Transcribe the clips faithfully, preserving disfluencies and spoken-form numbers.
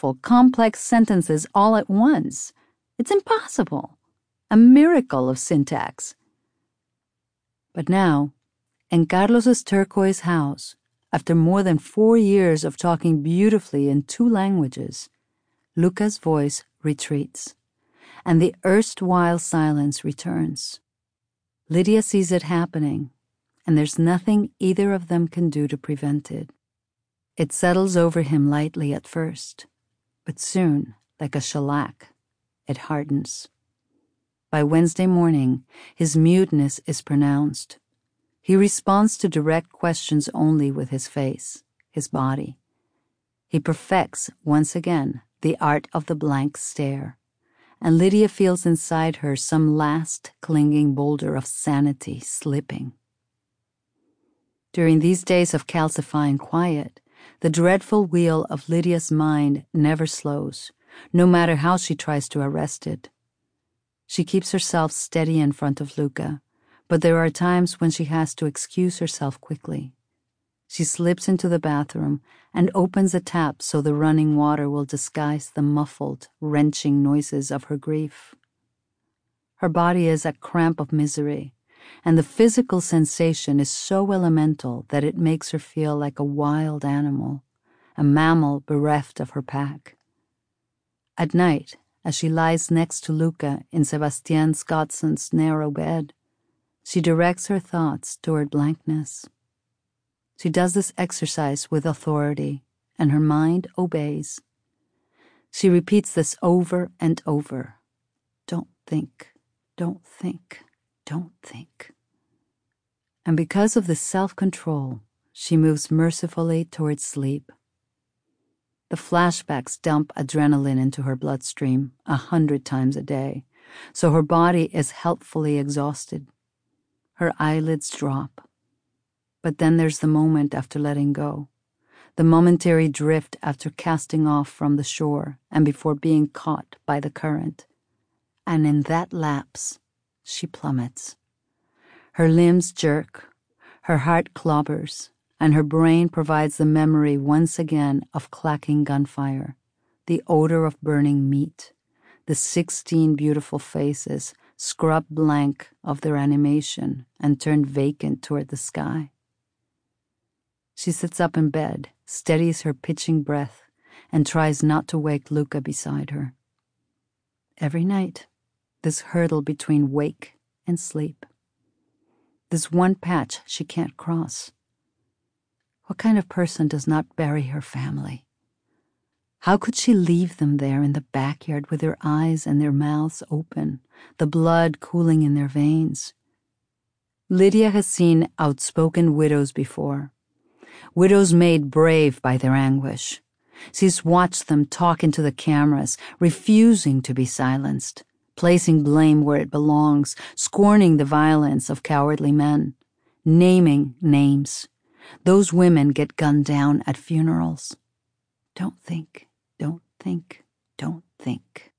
beautiful, complex sentences all at once. It's impossible. A miracle of syntax. But now, in Carlos's turquoise house, after more than four years of talking beautifully in two languages, Luca's voice retreats, and the erstwhile silence returns. Lydia sees it happening, and there's nothing either of them can do to prevent it. It settles over him lightly at first, but soon, like a shellac, it hardens. By Wednesday morning, his muteness is pronounced. He responds to direct questions only with his face, his body. He perfects, once again, the art of the blank stare, and Lydia feels inside her some last clinging boulder of sanity slipping. During these days of calcifying quiet, the dreadful wheel of Lydia's mind never slows, no matter how she tries to arrest it. She keeps herself steady in front of Luca, but there are times when she has to excuse herself quickly. She slips into the bathroom and opens a tap so the running water will disguise the muffled, wrenching noises of her grief. Her body is a cramp of misery, and the physical sensation is so elemental that it makes her feel like a wild animal, a mammal bereft of her pack. At night, as she lies next to Luca in Sebastian Scotson's narrow bed, she directs her thoughts toward blankness. She does this exercise with authority, and her mind obeys. She repeats this over and over. Don't think, don't think, don't think. And because of this self-control, she moves mercifully towards sleep. The flashbacks dump adrenaline into her bloodstream a hundred times a day, so her body is helpfully exhausted. Her eyelids drop. But then there's the moment after letting go, the momentary drift after casting off from the shore and before being caught by the current. And in that lapse, she plummets. Her limbs jerk, her heart clobbers, and her brain provides the memory once again of clacking gunfire, the odor of burning meat, the sixteen beautiful faces scrubbed blank of their animation and turned vacant toward the sky. She sits up in bed, steadies her pitching breath, and tries not to wake Luca beside her. Every night, this hurdle between wake and sleep. This one patch she can't cross. What kind of person does not bury her family? How could she leave them there in the backyard with their eyes and their mouths open, the blood cooling in their veins? Lydia has seen outspoken widows before, widows made brave by their anguish. She's watched them talk into the cameras, refusing to be silenced, placing blame where it belongs, scorning the violence of cowardly men, naming names. Those women get gunned down at funerals. Don't think, don't think, don't think.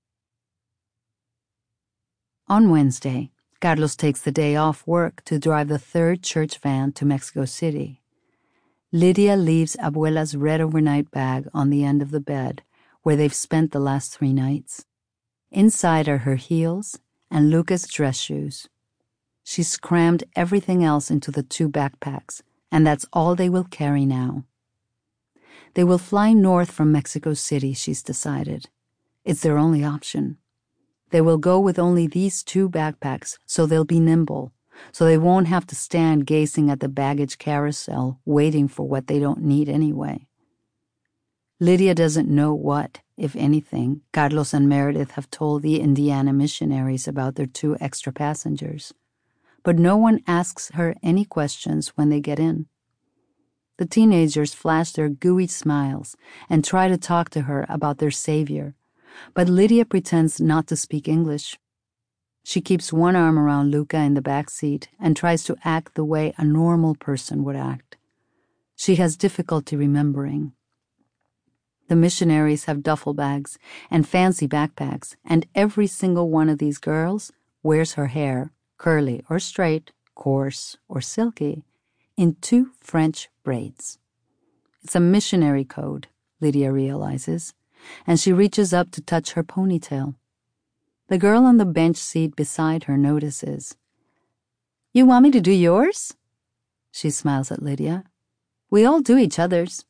On Wednesday, Carlos takes the day off work to drive the third church van to Mexico City. Lydia leaves Abuela's red overnight bag on the end of the bed, where they've spent the last three nights. Inside are her heels and Luca's dress shoes. She's crammed everything else into the two backpacks, and that's all they will carry now. They will fly north from Mexico City, she's decided. It's their only option. They will go with only these two backpacks, so they'll be nimble, so they won't have to stand gazing at the baggage carousel, waiting for what they don't need anyway. Lydia doesn't know what, if anything, Carlos and Meredith have told the Indiana missionaries about their two extra passengers. But no one asks her any questions when they get in. The teenagers flash their gooey smiles and try to talk to her about their savior, but Lydia pretends not to speak English. She keeps one arm around Luca in the back seat and tries to act the way a normal person would act. She has difficulty remembering. The missionaries have duffel bags and fancy backpacks, and every single one of these girls wears her hair, curly or straight, coarse or silky, in two French braids. It's a missionary code, Lydia realizes, and she reaches up to touch her ponytail. The girl on the bench seat beside her notices. "You want me to do yours?" She smiles at Lydia. "We all do each other's."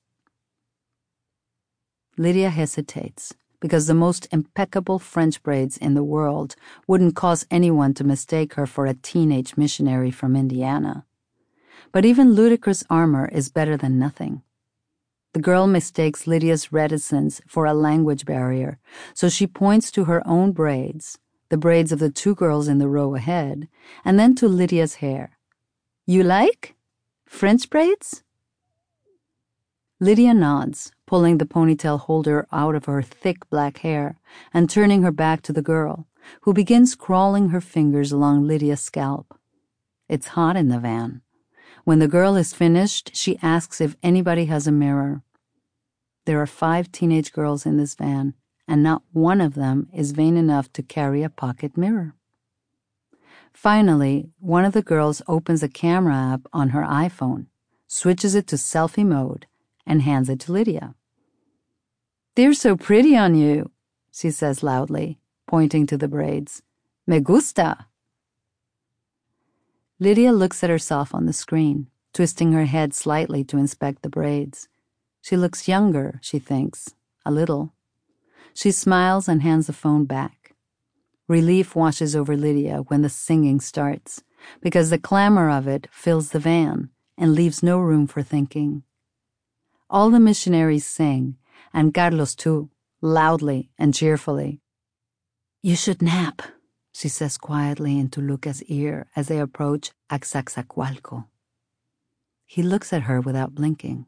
Lydia hesitates, because the most impeccable French braids in the world wouldn't cause anyone to mistake her for a teenage missionary from Indiana. But even ludicrous armor is better than nothing. The girl mistakes Lydia's reticence for a language barrier, so she points to her own braids, the braids of the two girls in the row ahead, and then to Lydia's hair. "You like? French braids?" Lydia nods, pulling the ponytail holder out of her thick black hair and turning her back to the girl, who begins crawling her fingers along Lydia's scalp. It's hot in the van. When the girl is finished, she asks if anybody has a mirror. There are five teenage girls in this van, and not one of them is vain enough to carry a pocket mirror. Finally, one of the girls opens a camera app on her iPhone, switches it to selfie mode, and hands it to Lydia. "They're so pretty on you," she says loudly, pointing to the braids. "Me gusta." Lydia looks at herself on the screen, twisting her head slightly to inspect the braids. She looks younger, she thinks, a little. She smiles and hands the phone back. Relief washes over Lydia when the singing starts, because the clamor of it fills the van and leaves no room for thinking. All the missionaries sing, and Carlos too, loudly and cheerfully. "You should nap," she says quietly into Luca's ear as they approach Axaxacualco. He looks at her without blinking.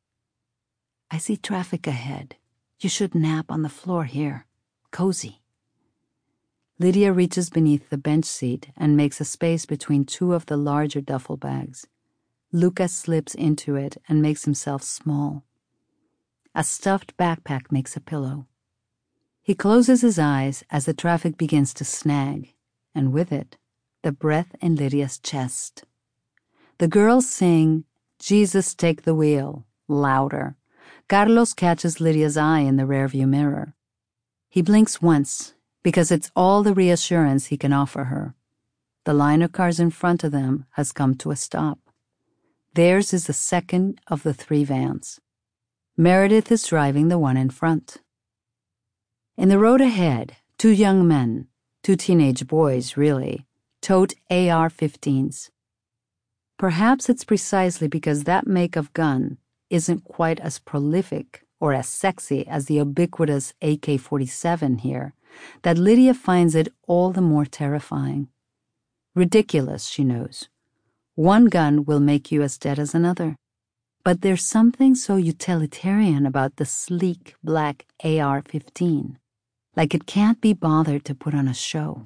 "I see traffic ahead. You should nap on the floor here. Cozy." Lydia reaches beneath the bench seat and makes a space between two of the larger duffel bags. Luca slips into it and makes himself small. A stuffed backpack makes a pillow. He closes his eyes as the traffic begins to snag, and with it, the breath in Lydia's chest. The girls sing, "Jesus, Take the Wheel," louder. Carlos catches Lydia's eye in the rearview mirror. He blinks once, because it's all the reassurance he can offer her. The line of cars in front of them has come to a stop. Theirs is the second of the three vans. Meredith is driving the one in front. In the road ahead, two young men, two teenage boys really, tote A R fifteens. Perhaps it's precisely because that make of gun isn't quite as prolific or as sexy as the ubiquitous A K forty-seven here that Lydia finds it all the more terrifying. Ridiculous, she knows. One gun will make you as dead as another. But there's something so utilitarian about the sleek black A R fifteen, like it can't be bothered to put on a show.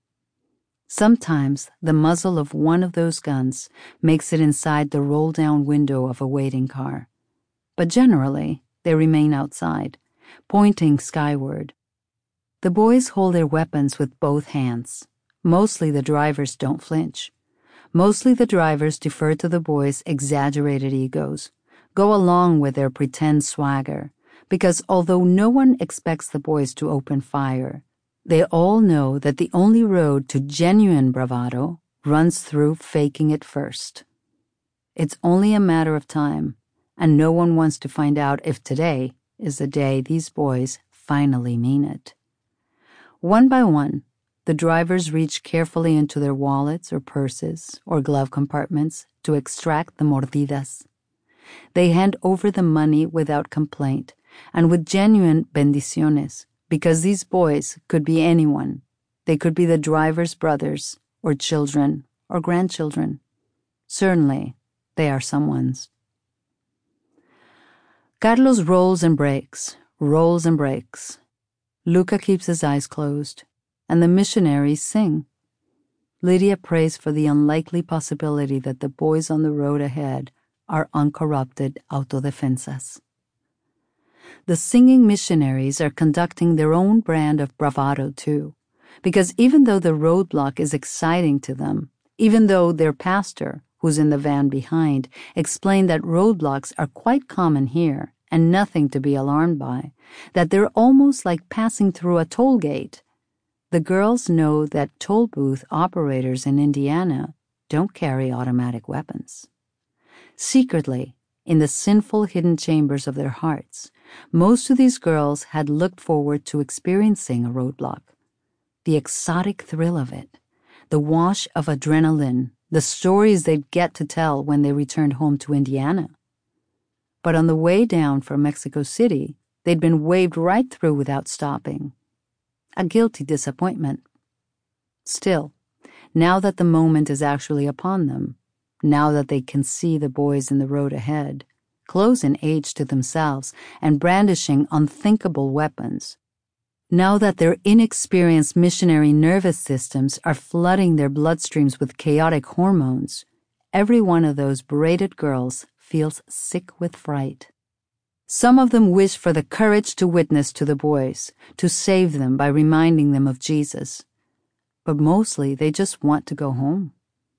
Sometimes the muzzle of one of those guns makes it inside the roll-down window of a waiting car, but generally they remain outside, pointing skyward. The boys hold their weapons with both hands. Mostly the drivers don't flinch. Mostly the drivers defer to the boys' exaggerated egos, go along with their pretend swagger, because although no one expects the boys to open fire, they all know that the only road to genuine bravado runs through faking it first. It's only a matter of time, and no one wants to find out if today is the day these boys finally mean it. One by one, the drivers reach carefully into their wallets or purses or glove compartments to extract the mordidas. They hand over the money without complaint and with genuine bendiciones, because these boys could be anyone. They could be the driver's brothers or children or grandchildren. Certainly, they are someone's. Carlos rolls and breaks, rolls and breaks. Luca keeps his eyes closed, and the missionaries sing. Lydia prays for the unlikely possibility that the boys on the road ahead are uncorrupted autodefensas. The singing missionaries are conducting their own brand of bravado too, because even though the roadblock is exciting to them, even though their pastor, who's in the van behind, explained that roadblocks are quite common here and nothing to be alarmed by, that they're almost like passing through a toll gate. The girls know that toll booth operators in Indiana don't carry automatic weapons. Secretly, in the sinful hidden chambers of their hearts, most of these girls had looked forward to experiencing a roadblock. The exotic thrill of it, the wash of adrenaline, the stories they'd get to tell when they returned home to Indiana. But on the way down from Mexico City, they'd been waved right through without stopping. A guilty disappointment. Still, now that the moment is actually upon them, now that they can see the boys in the road ahead, close in age to themselves and brandishing unthinkable weapons, now that their inexperienced missionary nervous systems are flooding their bloodstreams with chaotic hormones, every one of those braided girls feels sick with fright. Some of them wish for the courage to witness to the boys, to save them by reminding them of Jesus. But mostly they just want to go home.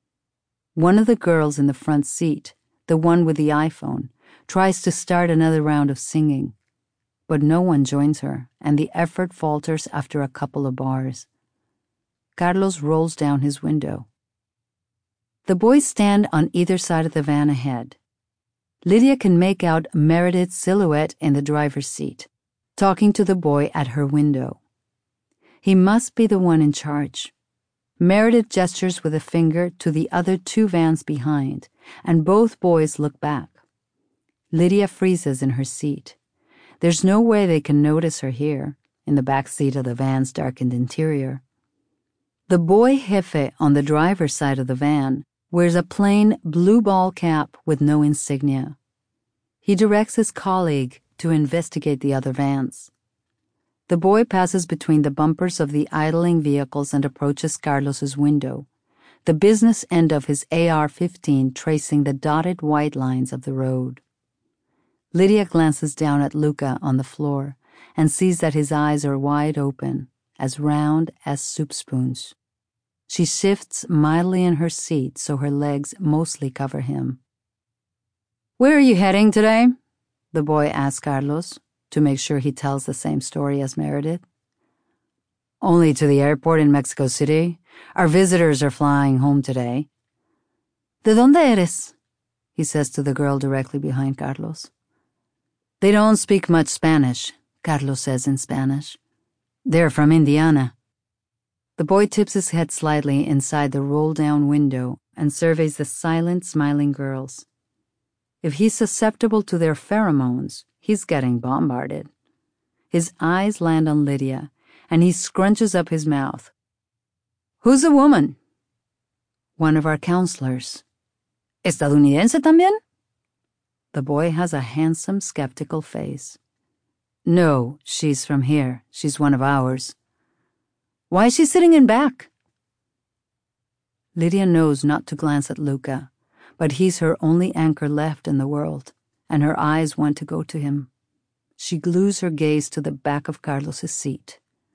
One of the girls in the front seat, the one with the iPhone, tries to start another round of singing. But no one joins her, and the effort falters after a couple of bars. Carlos rolls down his window. The boys stand on either side of the van ahead. Lydia can make out Meredith's silhouette in the driver's seat, talking to the boy at her window. He must be the one in charge. Meredith gestures with a finger to the other two vans behind, and both boys look back. Lydia freezes in her seat. There's no way they can notice her here, in the back seat of the van's darkened interior. The boy jefe on the driver's side of the van wears a plain blue ball cap with no insignia. He directs his colleague to investigate the other vans. The boy passes between the bumpers of the idling vehicles and approaches Carlos's window, the business end of his A R fifteen tracing the dotted white lines of the road. Lydia glances down at Luca on the floor and sees that his eyes are wide open, as round as soup spoons. She shifts mildly in her seat so her legs mostly cover him. "Where are you heading today?" the boy asks Carlos, to make sure he tells the same story as Meredith. "Only to the airport in Mexico City. Our visitors are flying home today." "¿De dónde eres?" he says to the girl directly behind Carlos. "They don't speak much Spanish," Carlos says in Spanish. "They're from Indiana." The boy tips his head slightly inside the roll-down window and surveys the silent, smiling girls. If he's susceptible to their pheromones, he's getting bombarded. His eyes land on Lydia, and he scrunches up his mouth. "Who's the woman?" "One of our counselors." "Estadounidense también?" The boy has a handsome, skeptical face. "No, she's from here. She's one of ours." "Why is she sitting in back?" Lydia knows not to glance at Luca, but he's her only anchor left in the world, and her eyes want to go to him. She glues her gaze to the back of Carlos's seat.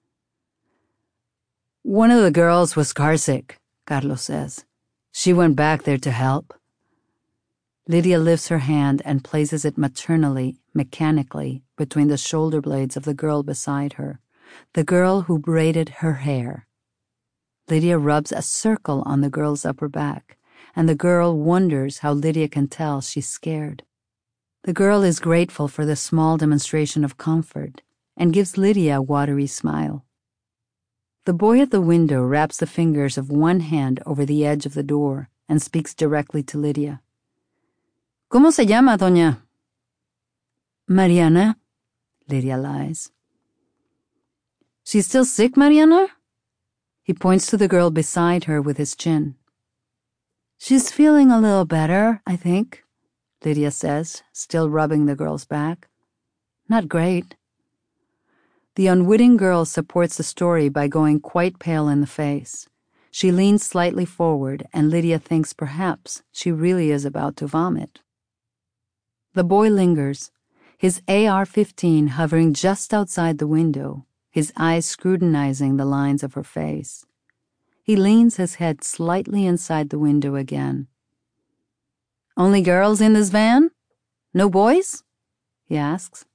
"One of the girls was carsick," Carlos says. "She went back there to help." Lydia lifts her hand and places it maternally, mechanically, between the shoulder blades of the girl beside her, the girl who braided her hair. Lydia rubs a circle on the girl's upper back, and the girl wonders how Lydia can tell she's scared. The girl is grateful for the small demonstration of comfort and gives Lydia a watery smile. The boy at the window wraps the fingers of one hand over the edge of the door and speaks directly to Lydia. "¿Cómo se llama, doña?" "Mariana," Lydia lies. "She's still sick, Mariana?" He points to the girl beside her with his chin. "She's feeling a little better, I think," Lydia says, still rubbing the girl's back. "Not great." The unwitting girl supports the story by going quite pale in the face. She leans slightly forward, and Lydia thinks perhaps she really is about to vomit. The boy lingers, his A R fifteen hovering just outside the window, his eyes scrutinizing the lines of her face. He leans his head slightly inside the window again. "Only girls in this van? No boys?" he asks.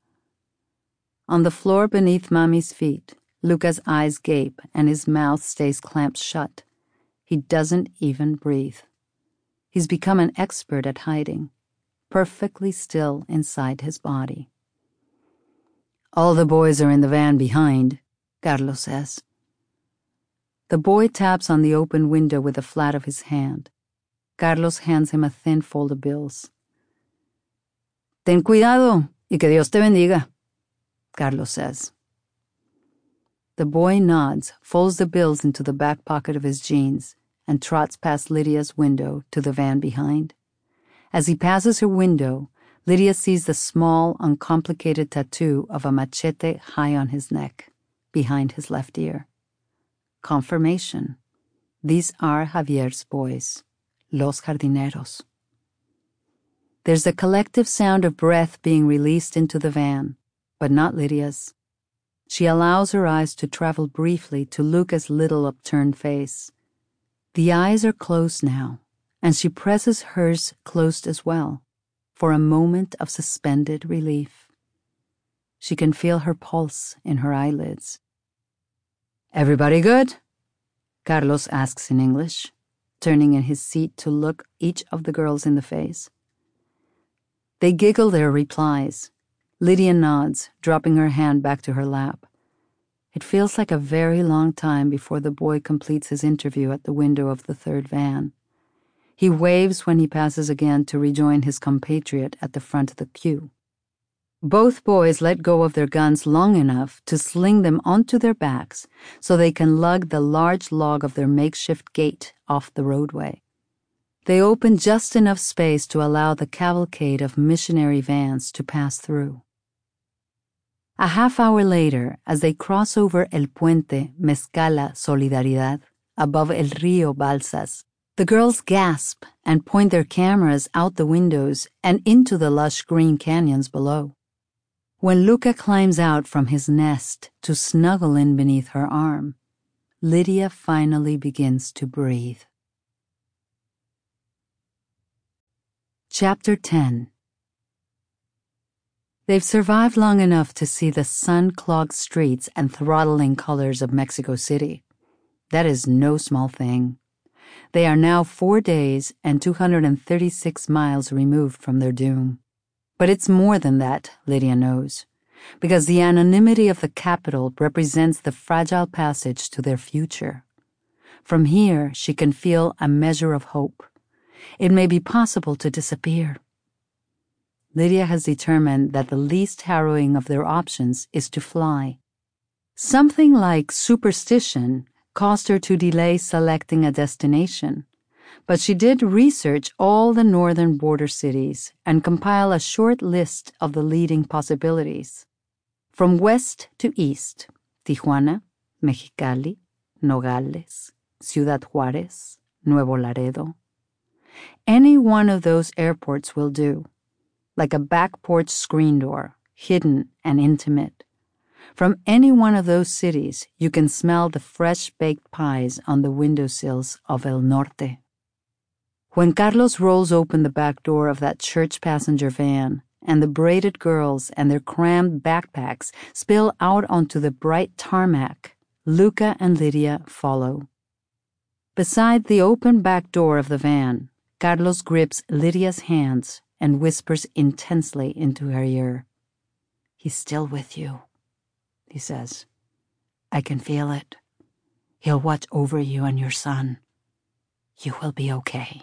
On the floor beneath Mommy's feet, Luca's eyes gape and his mouth stays clamped shut. He doesn't even breathe. He's become an expert at hiding, perfectly still inside his body. All the boys are in the van behind, Carlos says. The boy taps on the open window with the flat of his hand. Carlos hands him a thin fold of bills. Ten cuidado y que Dios te bendiga, Carlos says. The boy nods, folds the bills into the back pocket of his jeans, and trots past Lydia's window to the van behind. As he passes her window, Lydia sees the small, uncomplicated tattoo of a machete high on his neck, behind his left ear. Confirmation. These are Javier's boys, Los Jardineros. There's a collective sound of breath being released into the van, but not Lydia's. She allows her eyes to travel briefly to Luca's little upturned face. The eyes are closed now, and she presses hers closed as well, for a moment of suspended relief. She can feel her pulse in her eyelids. Everybody good? Carlos asks in English, turning in his seat to look each of the girls in the face. They giggle their replies. Lydia nods, dropping her hand back to her lap. It feels like a very long time before the boy completes his interview at the window of the third van. He waves when he passes again to rejoin his compatriot at the front of the queue. Both boys let go of their guns long enough to sling them onto their backs so they can lug the large log of their makeshift gate off the roadway. They open just enough space to allow the cavalcade of missionary vans to pass through. A half hour later, as they cross over El Puente Mezcala Solidaridad above El Río Balsas, the girls gasp and point their cameras out the windows and into the lush green canyons below. When Luca climbs out from his nest to snuggle in beneath her arm, Lydia finally begins to breathe. Chapter ten. They've survived long enough to see the sun-clogged streets and throttling colors of Mexico City. That is no small thing. They are now four days and two hundred thirty-six miles removed from their doom. But it's more than that, Lydia knows, because the anonymity of the capital represents the fragile passage to their future. From here, she can feel a measure of hope. It may be possible to disappear. Lydia has determined that the least harrowing of their options is to fly. Something like superstition caused her to delay selecting a destination, but she did research all the northern border cities and compile a short list of the leading possibilities. From west to east, Tijuana, Mexicali, Nogales, Ciudad Juárez, Nuevo Laredo. Any one of those airports will do, like a back porch screen door, hidden and intimate. From any one of those cities, you can smell the fresh-baked pies on the windowsills of El Norte. When Carlos rolls open the back door of that church passenger van, and the braided girls and their crammed backpacks spill out onto the bright tarmac, Luca and Lydia follow. Beside the open back door of the van, Carlos grips Lydia's hands and whispers intensely into her ear. "He's still with you," he says. "I can feel it. He'll watch over you and your son. You will be okay."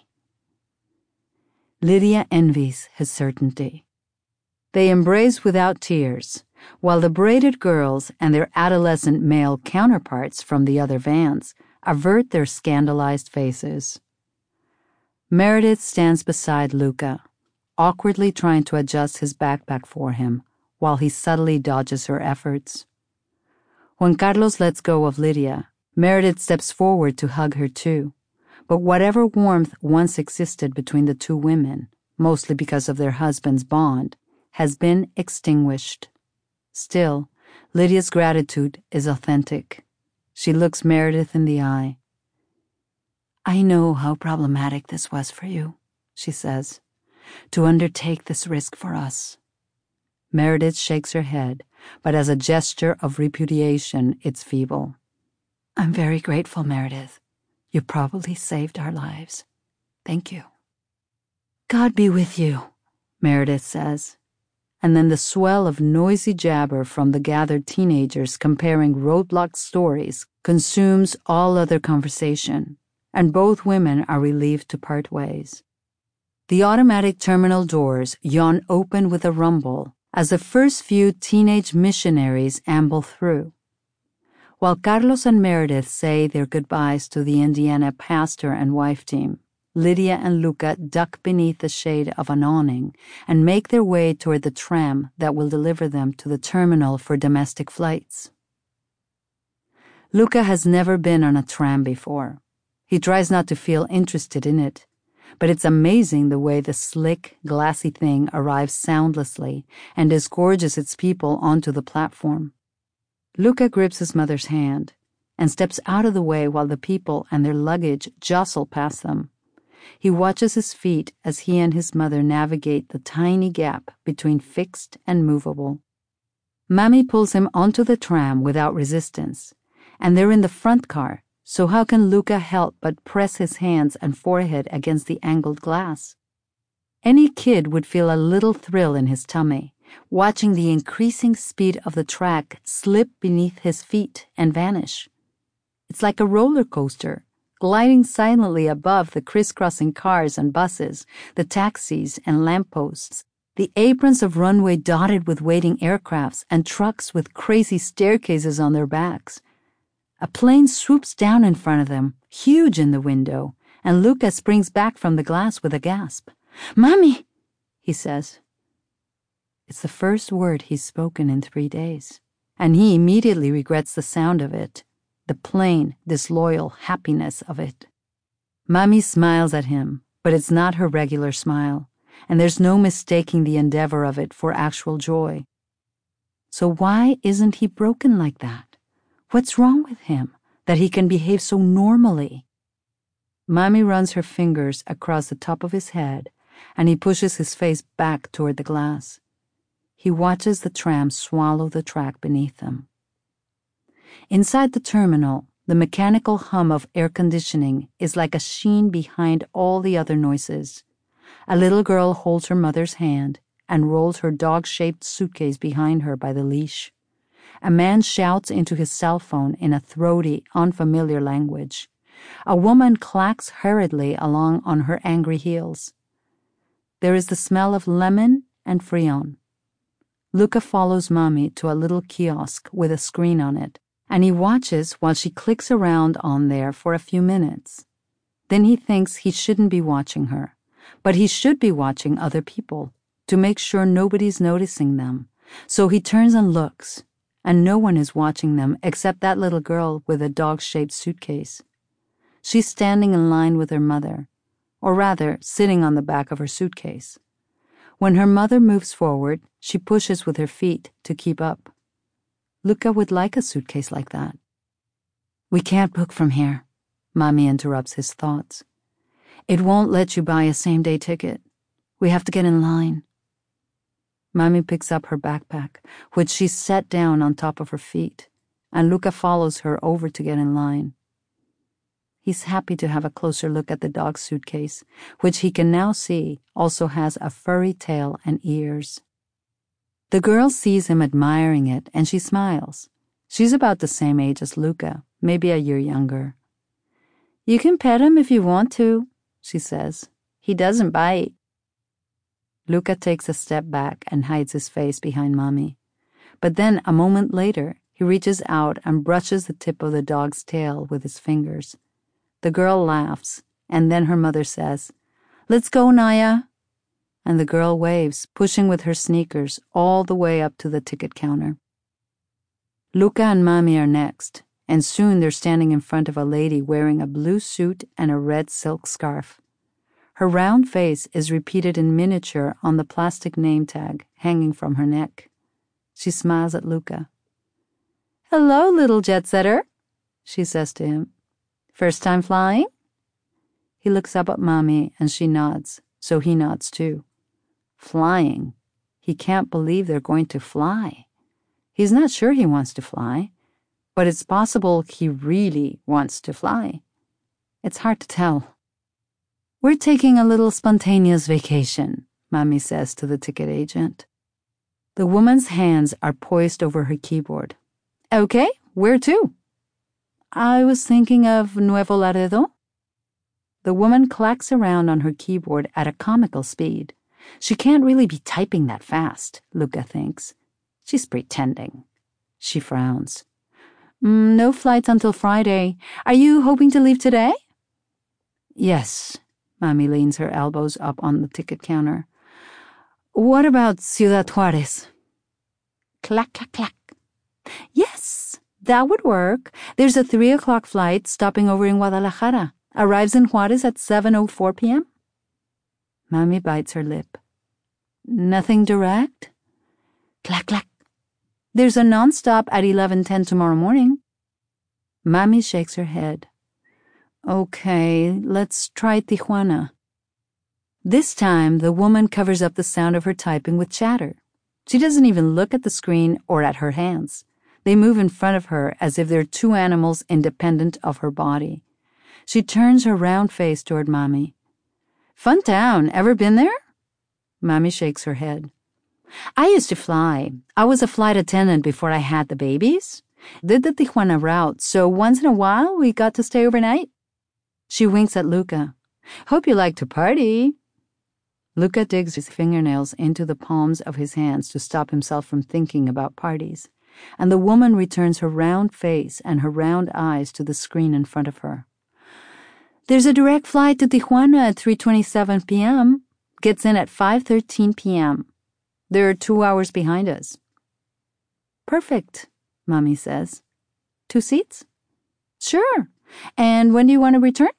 Lydia envies his certainty. They embrace without tears, while the braided girls and their adolescent male counterparts from the other vans avert their scandalized faces. Meredith stands beside Luca, awkwardly trying to adjust his backpack for him, while he subtly dodges her efforts. When Carlos lets go of Lydia, Meredith steps forward to hug her too. But whatever warmth once existed between the two women, mostly because of their husband's bond, has been extinguished. Still, Lydia's gratitude is authentic. She looks Meredith in the eye. "I know how problematic this was for you," she says, "to undertake this risk for us." Meredith shakes her head, but as a gesture of repudiation, it's feeble. I'm very grateful, Meredith. You probably saved our lives. Thank you. God be with you, Meredith says. And then the swell of noisy jabber from the gathered teenagers comparing roadblock stories consumes all other conversation, and both women are relieved to part ways. The automatic terminal doors yawn open with a rumble as the first few teenage missionaries amble through. While Carlos and Meredith say their goodbyes to the Indiana pastor and wife team, Lydia and Luca duck beneath the shade of an awning and make their way toward the tram that will deliver them to the terminal for domestic flights. Luca has never been on a tram before. He tries not to feel interested in it, but it's amazing the way the slick, glassy thing arrives soundlessly and disgorges its people onto the platform. Luca grips his mother's hand and steps out of the way while the people and their luggage jostle past them. He watches his feet as he and his mother navigate the tiny gap between fixed and movable. Mommy pulls him onto the tram without resistance, and they're in the front car, so how can Luca help but press his hands and forehead against the angled glass? Any kid would feel a little thrill in his tummy, watching the increasing speed of the track slip beneath his feet and vanish. It's like a roller coaster, gliding silently above the crisscrossing cars and buses, the taxis and lampposts, the aprons of runway dotted with waiting aircrafts and trucks with crazy staircases on their backs. A plane swoops down in front of them, huge in the window, and Luca springs back from the glass with a gasp. "Mommy," he says. It's the first word he's spoken in three days, and he immediately regrets the sound of it. The plain, disloyal happiness of it. Mommy smiles at him, but it's not her regular smile, and there's no mistaking the endeavor of it for actual joy. So why isn't he broken like that? What's wrong with him, that he can behave so normally? Mommy runs her fingers across the top of his head, and he pushes his face back toward the glass. He watches the tram swallow the track beneath them. Inside the terminal, the mechanical hum of air conditioning is like a sheen behind all the other noises. A little girl holds her mother's hand and rolls her dog-shaped suitcase behind her by the leash. A man shouts into his cell phone in a throaty, unfamiliar language. A woman clacks hurriedly along on her angry heels. There is the smell of lemon and Freon. Luca follows Mommy to a little kiosk with a screen on it, and he watches while she clicks around on there for a few minutes. Then he thinks he shouldn't be watching her, but he should be watching other people to make sure nobody's noticing them. So he turns and looks, and no one is watching them except that little girl with a dog-shaped suitcase. She's standing in line with her mother, or rather, sitting on the back of her suitcase. When her mother moves forward, she pushes with her feet to keep up. Luca would like a suitcase like that. We can't book from here, Mommy interrupts his thoughts. It won't let you buy a same-day ticket. We have to get in line. Mommy picks up her backpack, which she's set down on top of her feet, and Luca follows her over to get in line. He's happy to have a closer look at the dog's suitcase, which he can now see also has a furry tail and ears. The girl sees him admiring it, and she smiles. She's about the same age as Luca, maybe a year younger. You can pet him if you want to, she says. He doesn't bite. Luca takes a step back and hides his face behind Mommy. But then, a moment later, he reaches out and brushes the tip of the dog's tail with his fingers. The girl laughs, and then her mother says, "Let's go, Naya." And the girl waves, pushing with her sneakers all the way up to the ticket counter. Luca and Mommy are next, and soon they're standing in front of a lady wearing a blue suit and a red silk scarf. Her round face is repeated in miniature on the plastic name tag hanging from her neck. She smiles at Luca. "Hello, little jet-setter," she says to him. "First time flying?" He looks up at Mommy and she nods, so he nods too. Flying. he can't believe they're going to fly. He's not sure he wants to fly, but it's possible he really wants to fly. It's hard to tell. We're taking a little spontaneous vacation, Mommy says to the ticket agent. The woman's hands are poised over her keyboard. Okay, where to? I was thinking of Nuevo Laredo. The woman clacks around on her keyboard at a comical speed. She can't really be typing that fast, Luca thinks. She's pretending. She frowns. Mm, no flights until Friday. Are you hoping to leave today? Yes. Mommy leans her elbows up on the ticket counter. What about Ciudad Juarez? Clack, clack, clack. Yes, that would work. There's a three o'clock flight stopping over in Guadalajara. Arrives in Juarez at seven oh four p.m. Mommy bites her lip. Nothing direct? Clack, clack. There's a nonstop at eleven ten tomorrow morning. Mommy shakes her head. Okay, let's try Tijuana. This time, the woman covers up the sound of her typing with chatter. She doesn't even look at the screen or at her hands. They move in front of her as if they're two animals independent of her body. She turns her round face toward Mommy. Fun town. Ever been there? Mommy shakes her head. I used to fly. I was a flight attendant before I had the babies. Did the Tijuana route, so once in a while we got to stay overnight. She winks at Luca. Hope you like to party. Luca digs his fingernails into the palms of his hands to stop himself from thinking about parties, and the woman returns her round face and her round eyes to the screen in front of her. There's a direct flight to Tijuana at three twenty-seven p.m. Gets in at five thirteen p.m. They're two hours behind us. Perfect, Mommy says. Two seats? Sure. And when do you want to return?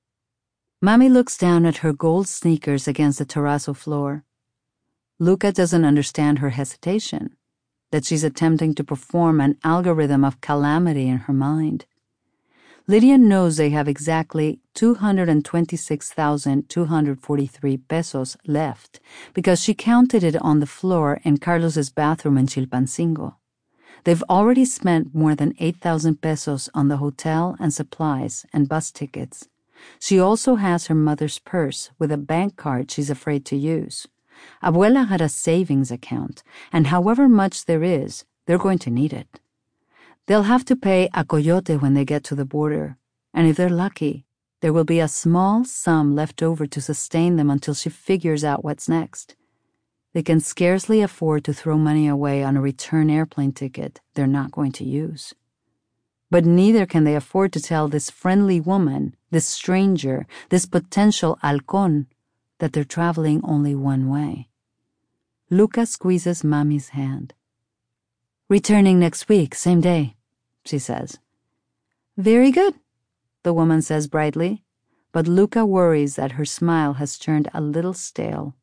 Mommy looks down at her gold sneakers against the terrazzo floor. Luca doesn't understand her hesitation, that she's attempting to perform an algorithm of calamity in her mind. Lydia knows they have exactly two hundred twenty-six thousand two hundred forty-three pesos left because she counted it on the floor in Carlos's bathroom in Chilpancingo. They've already spent more than eight thousand pesos on the hotel and supplies and bus tickets. She also has her mother's purse with a bank card she's afraid to use. Abuela had a savings account, and however much there is, they're going to need it. They'll have to pay a coyote when they get to the border, and if they're lucky, there will be a small sum left over to sustain them until she figures out what's next. They can scarcely afford to throw money away on a return airplane ticket they're not going to use. But neither can they afford to tell this friendly woman, this stranger, this potential halcón, that they're traveling only one way. Luca squeezes Mommy's hand. Returning next week, same day, she says. Very good, the woman says brightly, but Luca worries that her smile has turned a little stale.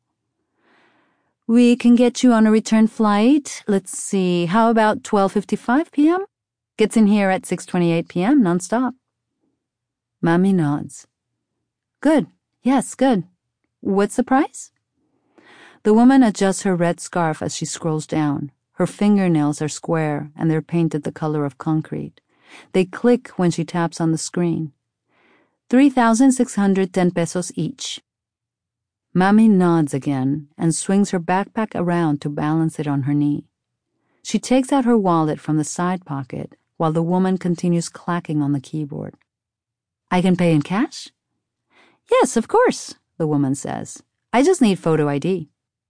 We can get you on a return flight. Let's see, how about twelve fifty-five p.m.? Gets in here at six twenty-eight p.m. nonstop. Mommy nods. Good, yes, good. What's the price? The woman adjusts her red scarf as she scrolls down. Her fingernails are square and they're painted the color of concrete. They click when she taps on the screen. three thousand six hundred ten pesos each. Mommy nods again and swings her backpack around to balance it on her knee. She takes out her wallet from the side pocket while the woman continues clacking on the keyboard. I can pay in cash? Yes, of course, the woman says. I just need photo I D.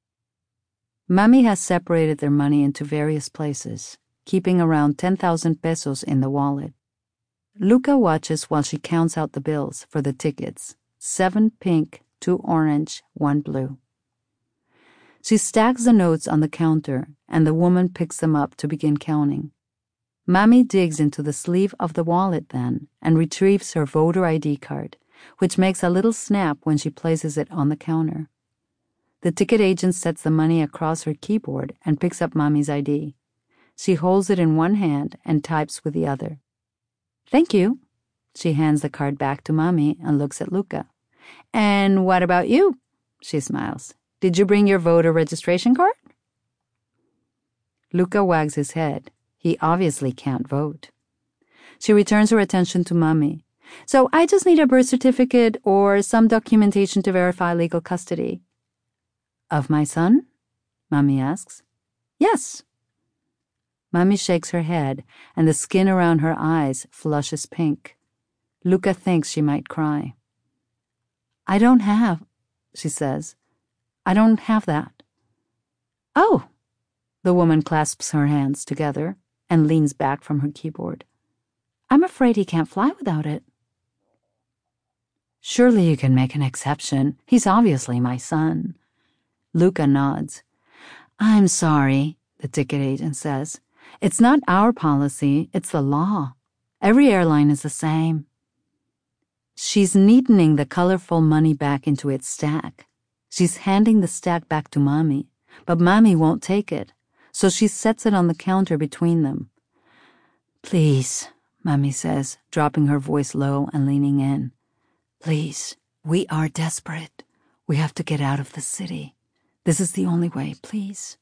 Mommy has separated their money into various places, keeping around ten thousand pesos in the wallet. Luca watches while she counts out the bills for the tickets. Seven pink, two orange, one blue. She stacks the notes on the counter, and the woman picks them up to begin counting. Mommy digs into the sleeve of the wallet then and retrieves her voter I D card, which makes a little snap when she places it on the counter. The ticket agent sets the money across her keyboard and picks up Mommy's I D. She holds it in one hand and types with the other. Thank you. She hands the card back to Mommy and looks at Luca. And what about you? She smiles. Did you bring your voter registration card? Luca wags his head. He obviously can't vote. She returns her attention to Mommy. So I just need a birth certificate or some documentation to verify legal custody. Of my son? Mommy asks. Yes. Mommy shakes her head, and the skin around her eyes flushes pink. Luca thinks she might cry. I don't have, she says. I don't have that. Oh! The woman clasps her hands together and leans back from her keyboard. I'm afraid he can't fly without it. Surely you can make an exception. He's obviously my son. Luca nods. I'm sorry, the ticket agent says. It's not our policy, it's the law. Every airline is the same. She's neatening the colorful money back into its stack. She's handing the stack back to Mommy, but Mommy won't take it, so she sets it on the counter between them. Please, Mommy says, dropping her voice low and leaning in. Please, we are desperate. We have to get out of the city. This is the only way, please.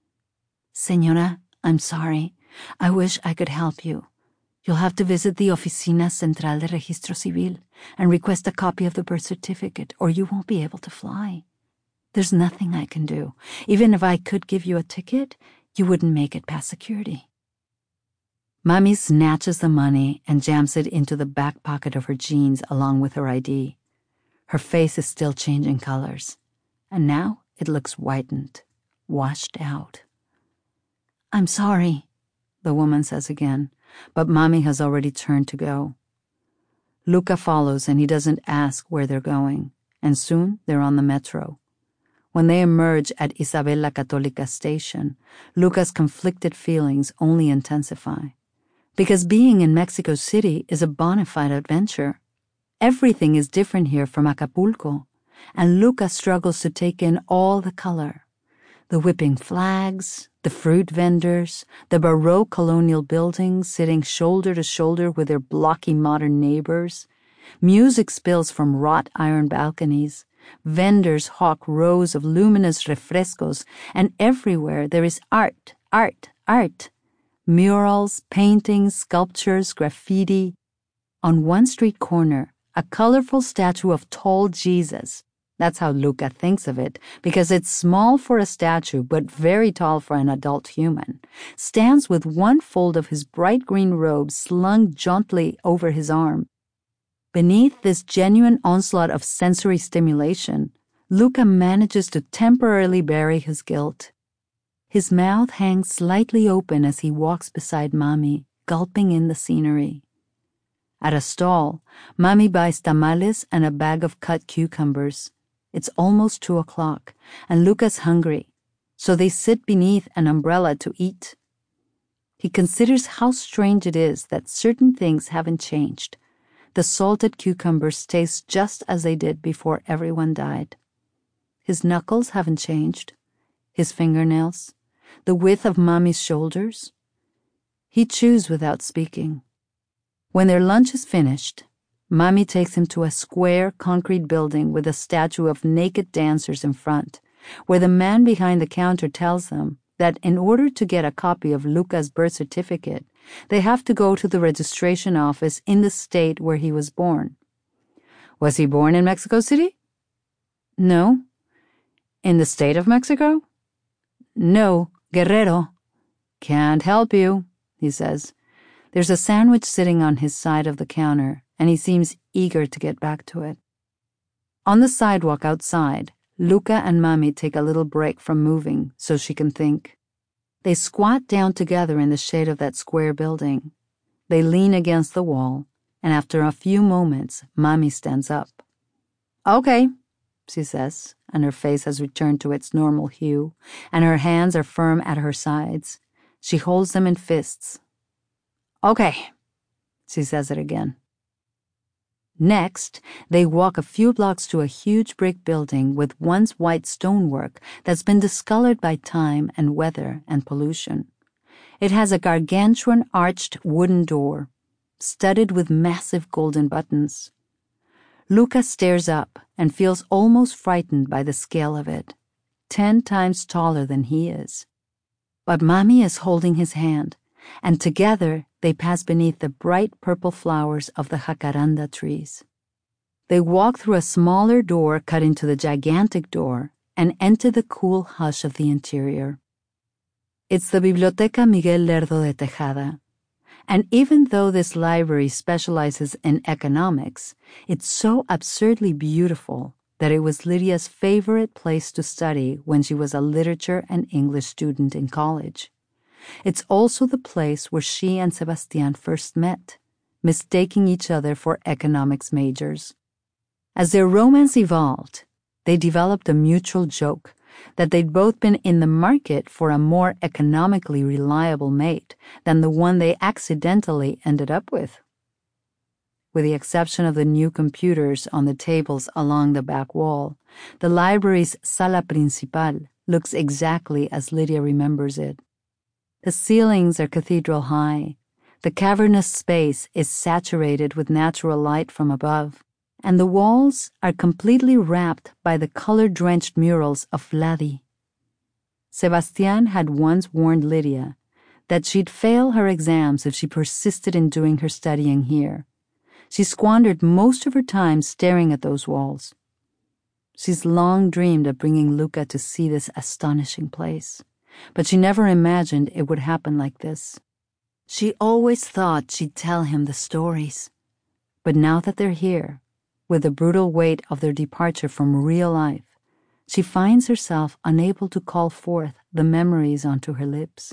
Señora, I'm sorry. I wish I could help you. You'll have to visit the Oficina Central de Registro Civil and request a copy of the birth certificate, or you won't be able to fly. There's nothing I can do. Even if I could give you a ticket, you wouldn't make it past security. Mommy snatches the money and jams it into the back pocket of her jeans along with her I D. Her face is still changing colors, and now it looks whitened, washed out. I'm sorry, the woman says again, but Mommy has already turned to go. Luca follows and he doesn't ask where they're going, and soon they're on the metro. When they emerge at Isabel la Católica station, Luca's conflicted feelings only intensify. Because being in Mexico City is a bona fide adventure. Everything is different here from Acapulco, and Luca struggles to take in all the color. The whipping flags, the fruit vendors, the Baroque colonial buildings sitting shoulder to shoulder with their blocky modern neighbors. Music spills from wrought iron balconies. Vendors hawk rows of luminous refrescos, and everywhere there is art, art, art. Murals, paintings, sculptures, graffiti. On one street corner, a colorful statue of tall Jesus. That's how Luca thinks of it, because it's small for a statue but very tall for an adult human, stands with one fold of his bright green robe slung jauntily over his arm. Beneath this genuine onslaught of sensory stimulation, Luca manages to temporarily bury his guilt. His mouth hangs slightly open as he walks beside Mommy, gulping in the scenery. At a stall, Mommy buys tamales and a bag of cut cucumbers. It's almost two o'clock, and Luca's hungry, so they sit beneath an umbrella to eat. He considers how strange it is that certain things haven't changed. The salted cucumbers taste just as they did before everyone died. His knuckles haven't changed. His fingernails. The width of Mommy's shoulders. He chews without speaking. When their lunch is finished, Mommy takes him to a square concrete building with a statue of naked dancers in front, where the man behind the counter tells them that in order to get a copy of Luca's birth certificate, they have to go to the registration office in the state where he was born. Was he born in Mexico City? No. In the state of Mexico? No, Guerrero. Can't help you, he says. There's a sandwich sitting on his side of the counter, and he seems eager to get back to it. On the sidewalk outside, Luca and Mommy take a little break from moving so she can think. They squat down together in the shade of that square building. They lean against the wall, and after a few moments, Mommy stands up. Okay, she says, and her face has returned to its normal hue, and her hands are firm at her sides. She holds them in fists. Okay, she says it again. Next, they walk a few blocks to a huge brick building with once white stonework that's been discolored by time and weather and pollution. It has a gargantuan arched wooden door, studded with massive golden buttons. Luca stares up and feels almost frightened by the scale of it, ten times taller than he is. but Mommy is holding his hand, and together they pass beneath the bright purple flowers of the jacaranda trees. They walk through a smaller door cut into the gigantic door and enter the cool hush of the interior. It's the Biblioteca Miguel Lerdo de Tejada, and even though this library specializes in economics, it's so absurdly beautiful that it was Lydia's favorite place to study when she was a literature and English student in college. It's also the place where she and Sebastián first met, mistaking each other for economics majors. As their romance evolved, they developed a mutual joke that they'd both been in the market for a more economically reliable mate than the one they accidentally ended up with. With the exception of the new computers on the tables along the back wall, the library's sala principal looks exactly as Lydia remembers it. The ceilings are cathedral high, the cavernous space is saturated with natural light from above, and the walls are completely wrapped by the color-drenched murals of Vladi. Sebastián had once warned Lydia that she'd fail her exams if she persisted in doing her studying here. She squandered most of her time staring at those walls. She's long dreamed of bringing Luca to see this astonishing place, but she never imagined it would happen like this. She always thought she'd tell him the stories, but now that they're here, with the brutal weight of their departure from real life, she finds herself unable to call forth the memories onto her lips.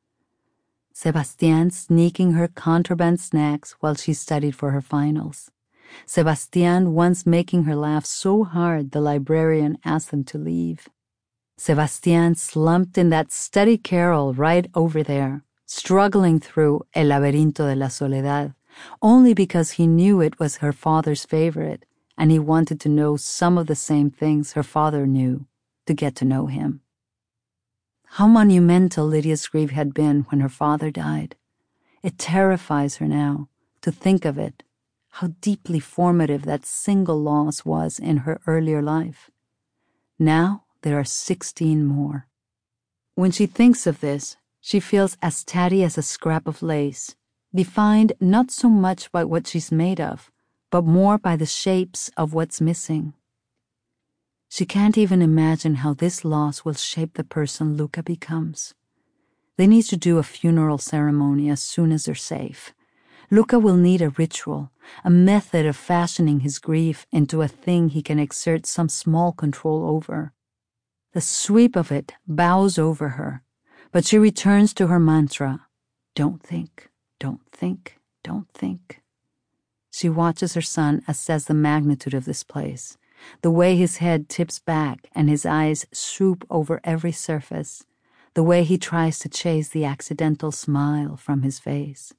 Sebastián sneaking her contraband snacks while she studied for her finals. Sebastián once making her laugh so hard the librarian asked them to leave. Sebastián slumped in that study carrel right over there, struggling through El laberinto de la soledad, only because he knew it was her father's favorite, and he wanted to know some of the same things her father knew to get to know him. How monumental Lydia's grief had been when her father died. It terrifies her now to think of it, how deeply formative that single loss was in her earlier life. Now there are sixteen more. When she thinks of this, she feels as tatty as a scrap of lace, defined not so much by what she's made of, but more by the shapes of what's missing. She can't even imagine how this loss will shape the person Luca becomes. They need to do a funeral ceremony as soon as they're safe. Luca will need a ritual, a method of fashioning his grief into a thing he can exert some small control over. The sweep of it bows over her, but she returns to her mantra, don't think, don't think, don't think. She watches her son assess the magnitude of this place, the way his head tips back and his eyes swoop over every surface, the way he tries to chase the accidental smile from his face.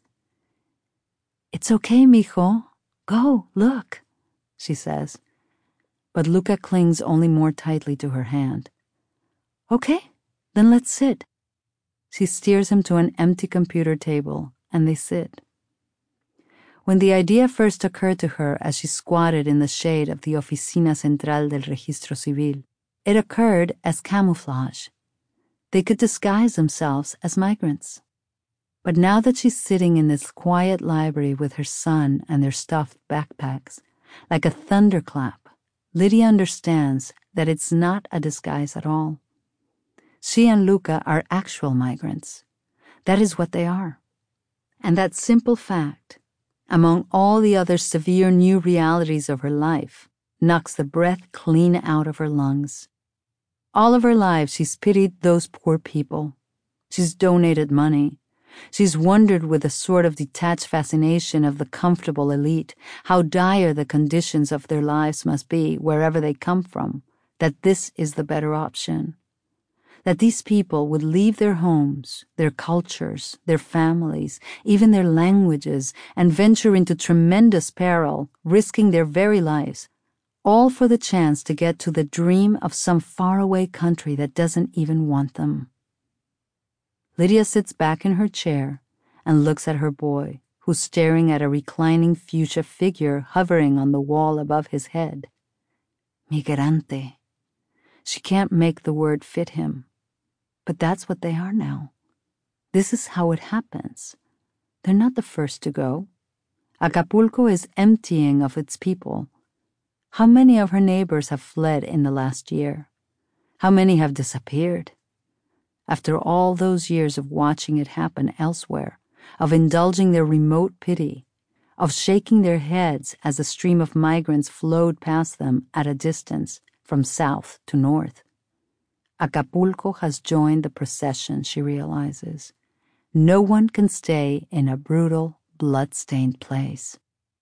It's okay, mijo. Go, look, she says. But Luca clings only more tightly to her hand. Okay, then let's sit. She steers him to an empty computer table, and they sit. When the idea first occurred to her as she squatted in the shade of the Oficina Central del Registro Civil, it occurred as camouflage. They could disguise themselves as migrants. But now that she's sitting in this quiet library with her son and their stuffed backpacks, like a thunderclap, Lydia understands that it's not a disguise at all. She and Luca are actual migrants. That is what they are. And that simple fact, among all the other severe new realities of her life, knocks the breath clean out of her lungs. All of her life she's pitied those poor people. She's donated money. She's wondered with a sort of detached fascination of the comfortable elite how dire the conditions of their lives must be wherever they come from, that this is the better option. That these people would leave their homes, their cultures, their families, even their languages, and venture into tremendous peril, risking their very lives, all for the chance to get to the dream of some faraway country that doesn't even want them. Lydia sits back in her chair and looks at her boy, who's staring at a reclining fuchsia figure hovering on the wall above his head. Migrante. She can't make the word fit him. But that's what they are now, This is how it happens. They're not the first to go. Acapulco is emptying of its people. How many of her neighbors have fled in the last year? How many have disappeared? After all those years of watching it happen elsewhere, of indulging their remote pity, of shaking their heads as a stream of migrants flowed past them at a distance from south to north, Acapulco has joined the procession, she realizes. No one can stay in a brutal, blood-stained place.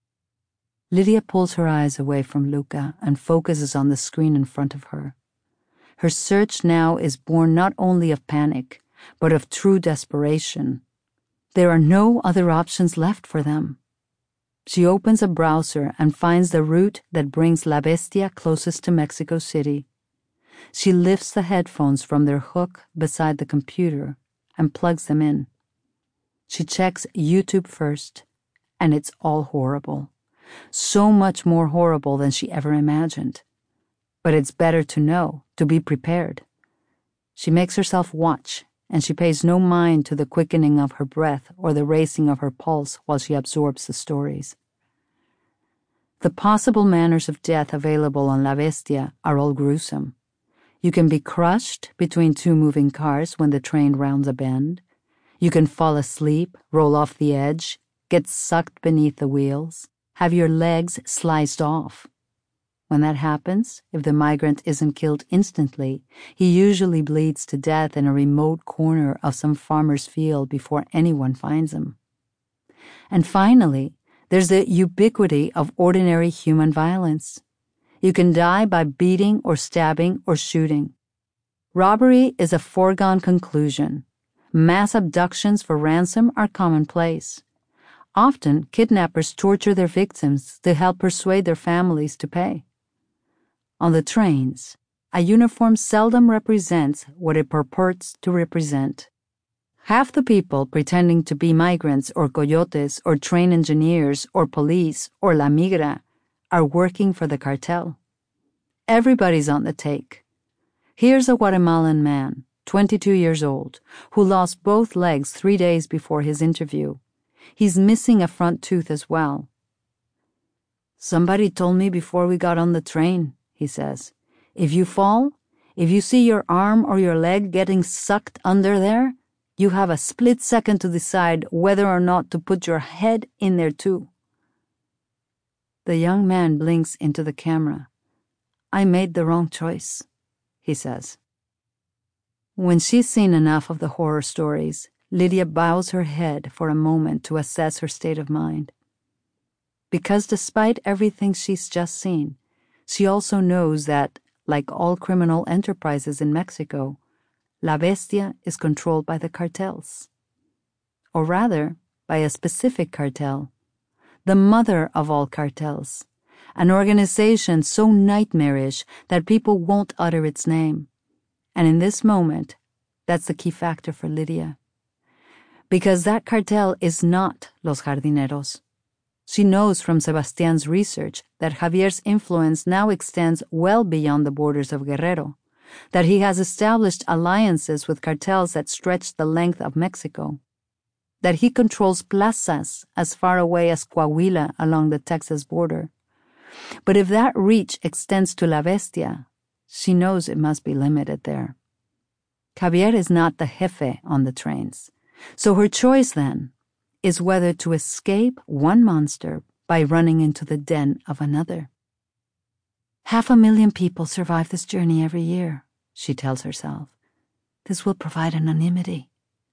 Lydia pulls her eyes away from Luca and focuses on the screen in front of her. Her search now is born not only of panic, but of true desperation. There are no other options left for them. She opens a browser and finds the route that brings La Bestia closest to Mexico City. She lifts the headphones from their hook beside the computer and plugs them in. She checks YouTube first, and it's all horrible. So much more horrible than she ever imagined. But it's better to know, to be prepared. She makes herself watch, and she pays no mind to the quickening of her breath or the racing of her pulse while she absorbs the stories. The possible manners of death available on La Bestia are all gruesome. You can be crushed between two moving cars when the train rounds a bend. You can fall asleep, roll off the edge, get sucked beneath the wheels, have your legs sliced off. When that happens, if the migrant isn't killed instantly, he usually bleeds to death in a remote corner of some farmer's field before anyone finds him. And finally, there's the ubiquity of ordinary human violence. You can die by beating or stabbing or shooting. Robbery is a foregone conclusion. Mass abductions for ransom are commonplace. Often, kidnappers torture their victims to help persuade their families to pay. On the trains, a uniform seldom represents what it purports to represent. Half the people pretending to be migrants or coyotes or train engineers or police or La Migra are working for the cartel. Everybody's on the take. Here's a Guatemalan man, twenty-two years old, who lost both legs three days before his interview. He's missing a front tooth as well. Somebody told me before we got on the train, he says, if you fall, if you see your arm or your leg getting sucked under there, you have a split second to decide whether or not to put your head in there too. The young man blinks into the camera. I made the wrong choice, he says. When she's seen enough of the horror stories, Lydia bows her head for a moment to assess her state of mind. Because despite everything she's just seen, she also knows that, like all criminal enterprises in Mexico, La Bestia is controlled by the cartels. Or rather, by a specific cartel, the mother of all cartels, an organization so nightmarish that people won't utter its name. And in this moment, that's the key factor for Lydia. Because that cartel is not Los Jardineros. She knows from Sebastián's research that Javier's influence now extends well beyond the borders of Guerrero, that he has established alliances with cartels that stretch the length of Mexico, that he controls plazas as far away as Coahuila along the Texas border. But if that reach extends to La Bestia, she knows it must be limited there. Javier is not the jefe on the trains, so her choice then is whether to escape one monster by running into the den of another. Half a million people survive this journey every year, she tells herself. This will provide anonymity.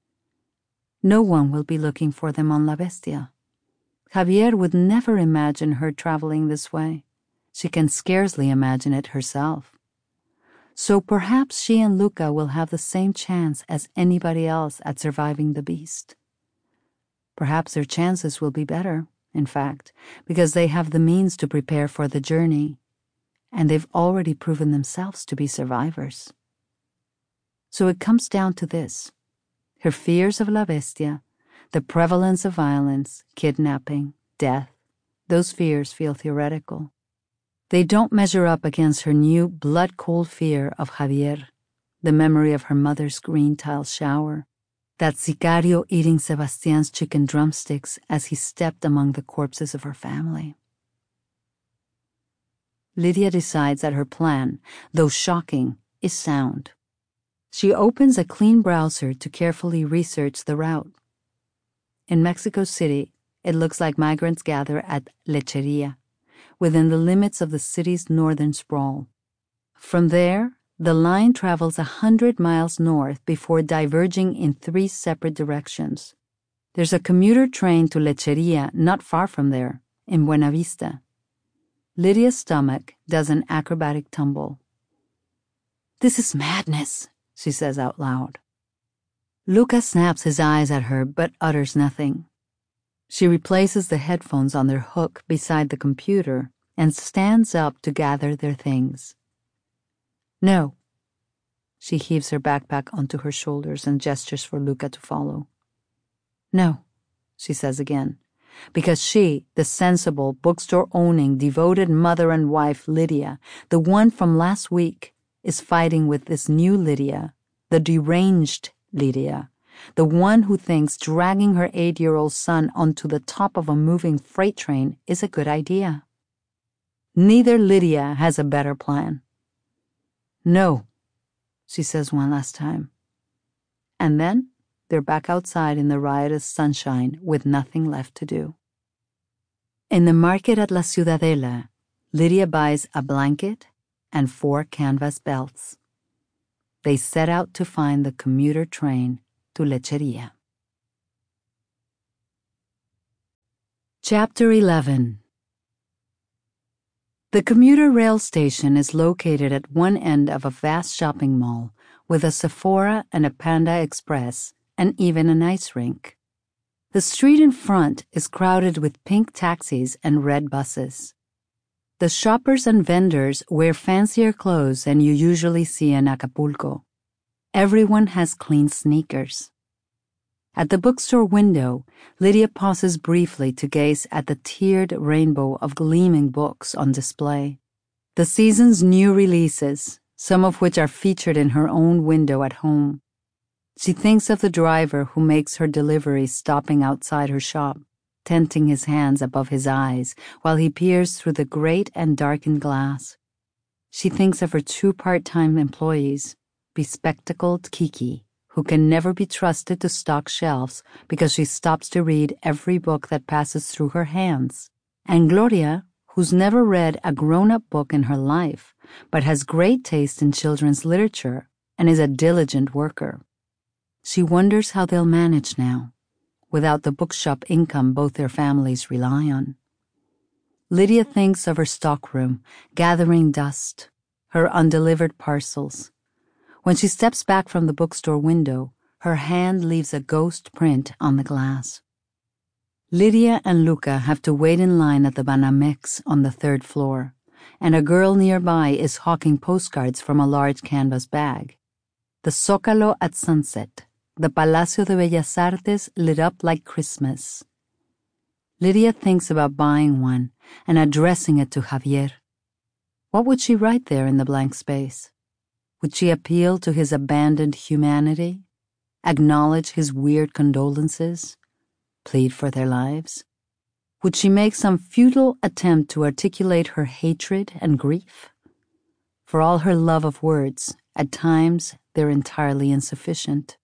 No one will be looking for them on La Bestia. Javier would never imagine her traveling this way. She can scarcely imagine it herself. So perhaps she and Luca will have the same chance as anybody else at surviving the beast. Perhaps their chances will be better, in fact, because they have the means to prepare for the journey, and they've already proven themselves to be survivors. So it comes down to this: her fears of La Bestia, the prevalence of violence, kidnapping, death. Those fears feel theoretical. They don't measure up against her new blood-cold fear of Javier, the memory of her mother's green tile shower, that sicario eating Sebastian's chicken drumsticks as he stepped among the corpses of her family. Lydia decides that her plan, though shocking, is sound. She opens a clean browser to carefully research the route. In Mexico City, it looks like migrants gather at Lecheria, within the limits of the city's northern sprawl. From there, the line travels a hundred miles north before diverging in three separate directions. There's a commuter train to Lecheria not far from there, in Buenavista. Lydia's stomach does an acrobatic tumble. "This is madness," she says out loud. Luca snaps his eyes at her but utters nothing. She replaces the headphones on their hook beside the computer and stands up to gather their things. "No." She heaves her backpack onto her shoulders and gestures for Luca to follow. "No," she says again, because she, the sensible, bookstore-owning, devoted mother and wife Lydia, the one from last week, is fighting with this new Lydia, the deranged Lydia, the one who thinks dragging her eight-year-old son onto the top of a moving freight train is a good idea. Neither Lydia has a better plan. "No," she says one last time. And then they're back outside in the riotous sunshine with nothing left to do. In the market at La Ciudadela, Lydia buys a blanket and four canvas belts. They set out to find the commuter train to Lecheria. Chapter eleven. The commuter rail station is located at one end of a vast shopping mall with a Sephora and a Panda Express and even an ice rink. The street in front is crowded with pink taxis and red buses. The shoppers and vendors wear fancier clothes than you usually see in Acapulco. Everyone has clean sneakers. At the bookstore window, Lydia pauses briefly to gaze at the tiered rainbow of gleaming books on display. The season's new releases, some of which are featured in her own window at home. She thinks of the driver who makes her delivery stopping outside her shop, tenting his hands above his eyes while he peers through the great and darkened glass. She thinks of her two part-time employees, bespectacled Kiki, who can never be trusted to stock shelves because she stops to read every book that passes through her hands, and Gloria, who's never read a grown-up book in her life, but has great taste in children's literature and is a diligent worker. She wonders how they'll manage now, without the bookshop income both their families rely on. Lydia thinks of her stockroom, gathering dust, her undelivered parcels. When she steps back from the bookstore window, her hand leaves a ghost print on the glass. Lydia and Luca have to wait in line at the Banamex on the third floor, and a girl nearby is hawking postcards from a large canvas bag. The Zócalo at sunset, the Palacio de Bellas Artes lit up like Christmas. Lydia thinks about buying one and addressing it to Javier. What would she write there in the blank space? Would she appeal to his abandoned humanity, acknowledge his weird condolences, plead for their lives? Would she make some futile attempt to articulate her hatred and grief? For all her love of words, at times they're entirely insufficient.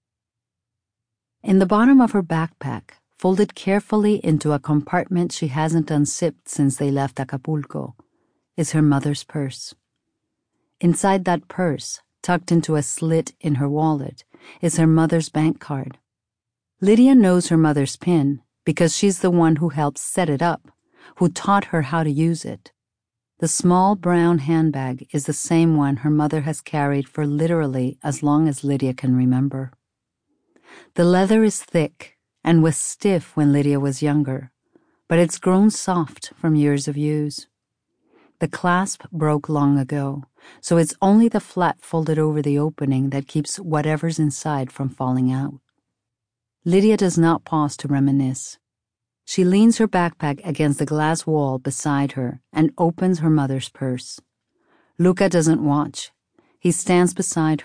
In the bottom of her backpack, folded carefully into a compartment she hasn't unzipped since they left Acapulco, is her mother's purse. Inside that purse, tucked into a slit in her wallet, is her mother's bank card. Lydia knows her mother's PIN because she's the one who helped set it up, who taught her how to use it. The small brown handbag is the same one her mother has carried for literally as long as Lydia can remember. The leather is thick and was stiff when Lydia was younger, but it's grown soft from years of use. The clasp broke long ago, so it's only the flap folded over the opening that keeps whatever's inside from falling out. Lydia does not pause to reminisce. She leans her backpack against the glass wall beside her and opens her mother's purse. Luca doesn't watch. He stands beside her,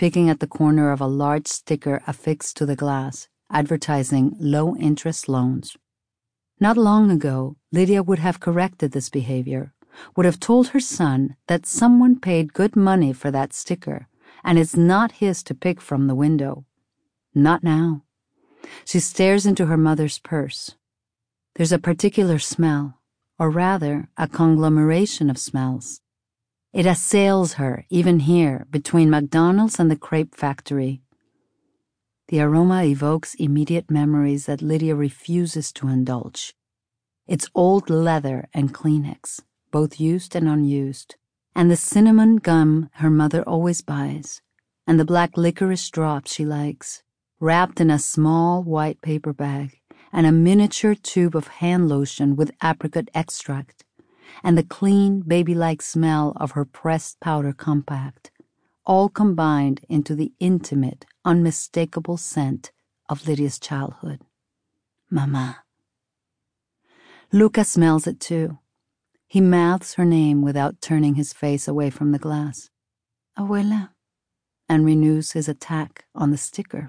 picking at the corner of a large sticker affixed to the glass, advertising low-interest loans. Not long ago, Lydia would have corrected this behavior, would have told her son that someone paid good money for that sticker, and it's not his to pick from the window. Not now. She stares into her mother's purse. There's a particular smell, or rather, a conglomeration of smells. It assails her, even here, between McDonald's and the crepe factory. The aroma evokes immediate memories that Lydia refuses to indulge. It's old leather and Kleenex, both used and unused, and the cinnamon gum her mother always buys, and the black licorice drops she likes, wrapped in a small white paper bag, and a miniature tube of hand lotion with apricot extract, and the clean, baby-like smell of her pressed powder compact, all combined into the intimate, unmistakable scent of Lydia's childhood. Mama. Luca smells it too. He mouths her name without turning his face away from the glass. Abuela, and renews his attack on the sticker.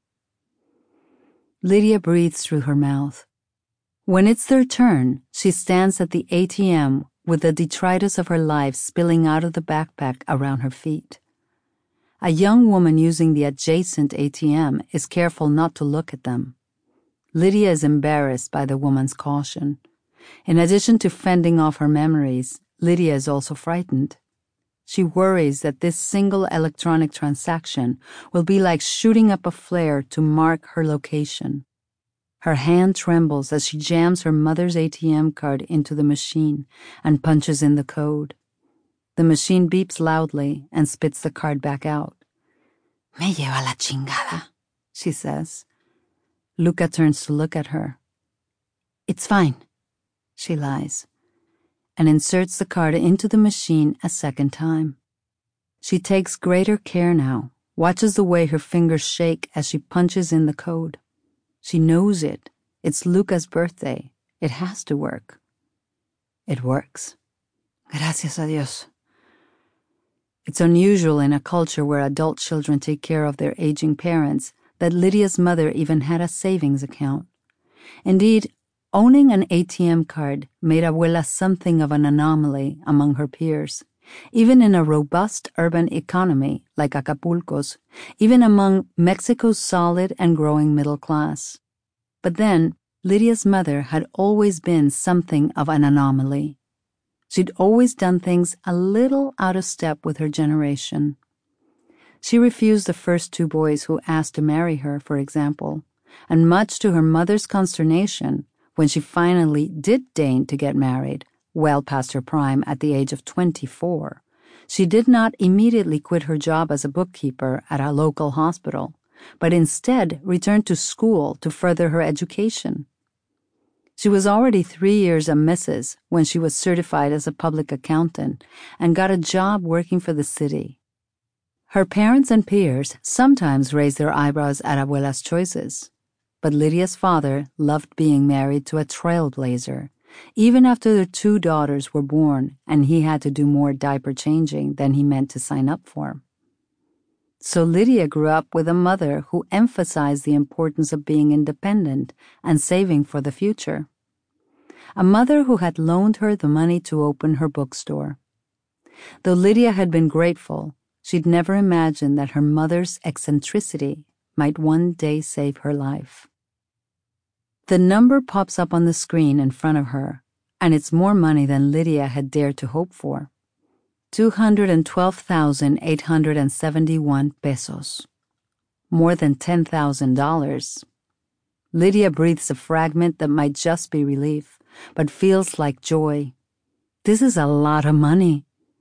Lydia breathes through her mouth. When it's their turn, she stands at the A T M with the detritus of her life spilling out of the backpack around her feet. A young woman using the adjacent A T M is careful not to look at them. Lydia is embarrassed by the woman's caution. In addition to fending off her memories, Lydia is also frightened. She worries that this single electronic transaction will be like shooting up a flare to mark her location. Her hand trembles as she jams her mother's A T M card into the machine and punches in the code. The machine beeps loudly and spits the card back out. Me lleva la chingada, she says. Luca turns to look at her. It's fine, she lies, and inserts the card into the machine a second time. She takes greater care now, watches the way her fingers shake as she punches in the code. She knows it. It's Luca's birthday. It has to work. It works. Gracias a Dios. It's unusual in a culture where adult children take care of their aging parents that Lydia's mother even had a savings account. Indeed, owning an A T M card made Abuela something of an anomaly among her peers, even in a robust urban economy like Acapulco's, even among Mexico's solid and growing middle class. But then, Lydia's mother had always been something of an anomaly. She'd always done things a little out of step with her generation. She refused the first two boys who asked to marry her, for example, and much to her mother's consternation, when she finally did deign to get married, well past her prime at the age of twenty-four, she did not immediately quit her job as a bookkeeper at a local hospital, but instead returned to school to further her education. She was already three years a missus when she was certified as a public accountant and got a job working for the city. Her parents and peers sometimes raised their eyebrows at Abuela's choices, but Lydia's father loved being married to a trailblazer, even after their two daughters were born and he had to do more diaper changing than he meant to sign up for. So Lydia grew up with a mother who emphasized the importance of being independent and saving for the future. A mother who had loaned her the money to open her bookstore. Though Lydia had been grateful, she'd never imagined that her mother's eccentricity might one day save her life. The number pops up on the screen in front of her, and it's more money than Lydia had dared to hope for. two hundred twelve thousand eight hundred seventy-one pesos. More than ten thousand dollars. Lydia breathes a fragment that might just be relief, but feels like joy. This is a lot of money.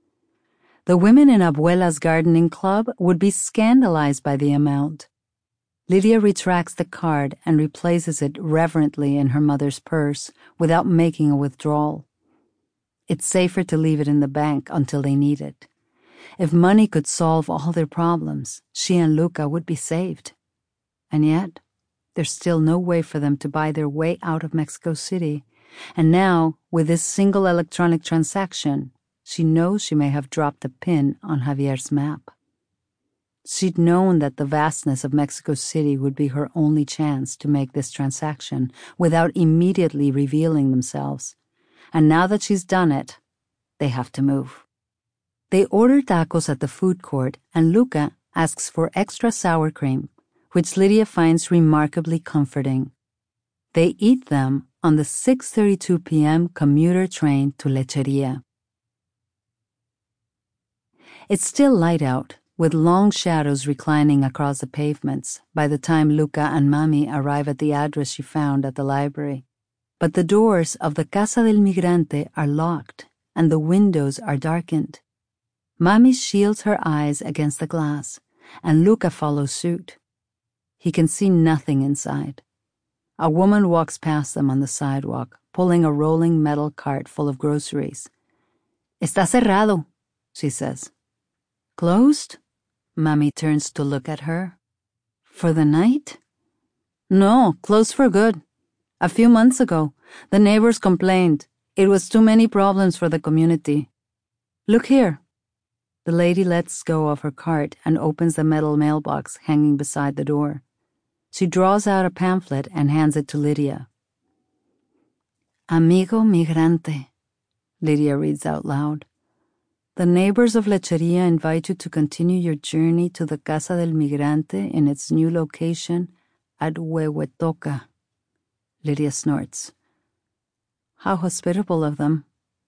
The women in Abuela's gardening club would be scandalized by the amount. Lydia retracts the card and replaces it reverently in her mother's purse without making a withdrawal. It's safer to leave it in the bank until they need it. If money could solve all their problems, she and Luca would be saved. And yet, there's still no way for them to buy their way out of Mexico City. And now, with this single electronic transaction, she knows she may have dropped the pin on Javier's map. She'd known that the vastness of Mexico City would be her only chance to make this transaction without immediately revealing themselves. And now that she's done it, they have to move. They order tacos at the food court, and Luca asks for extra sour cream, which Lydia finds remarkably comforting. They eat them on the six thirty-two p.m. commuter train to Lecheria. It's still light out, with long shadows reclining across the pavements by the time Luca and Mami arrive at the address she found at the library. But the doors of the Casa del Migrante are locked, and the windows are darkened. Mami shields her eyes against the glass, and Luca follows suit. He can see nothing inside. A woman walks past them on the sidewalk, pulling a rolling metal cart full of groceries. "Está cerrado," she says. "Closed?" Mami turns to look at her. "For the night?" "No, closed for good. A few months ago, the neighbors complained. It was too many problems for the community. Look here." The lady lets go of her cart and opens the metal mailbox hanging beside the door. She draws out a pamphlet and hands it to Lydia. "Amigo Migrante," Lydia reads out loud. "The neighbors of Lecheria invite you to continue your journey to the Casa del Migrante in its new location at Huehuetoca." Lydia snorts. "How hospitable of them."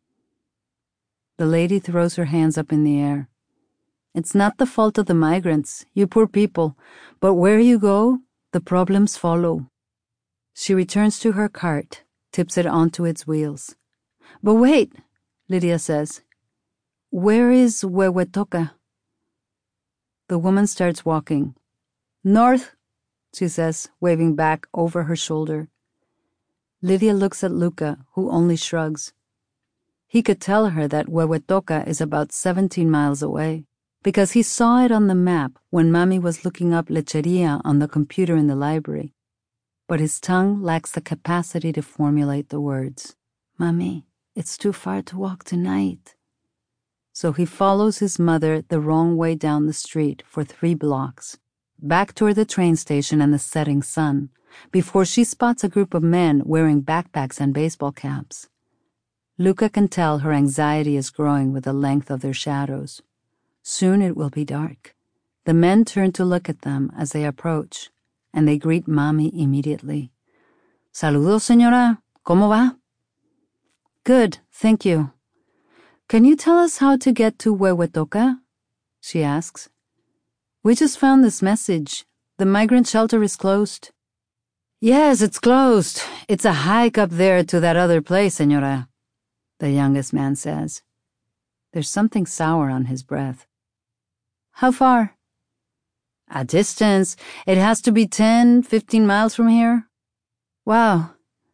The lady throws her hands up in the air. "It's not the fault of the migrants, you poor people, but where you go, the problems follow." She returns to her cart, tips it onto its wheels. "But wait," Lydia says. "Where is Huehuetoca?" The woman starts walking. "North," she says, waving back over her shoulder. Lydia looks at Luca, who only shrugs. He could tell her that Huehuetoca is about seventeen miles away, because he saw it on the map when Mami was looking up Lecheria on the computer in the library. But his tongue lacks the capacity to formulate the words. "Mami, it's too far to walk tonight." So he follows his mother the wrong way down the street for three blocks, back toward the train station and the setting sun, before she spots a group of men wearing backpacks and baseball caps. Luca can tell her anxiety is growing with the length of their shadows. Soon it will be dark. The men turn to look at them as they approach, and they greet Mami immediately. "Saludos, señora. ¿Cómo va?" "Good, thank you." "Can you tell us how to get to Huehuetoca?" she asks. "We just found this message. The migrant shelter is closed." "Yes, it's closed. It's a hike up there to that other place, señora," the youngest man says. There's something sour on his breath. "How far?" "A distance. It has to be ten, fifteen miles from here." "Wow."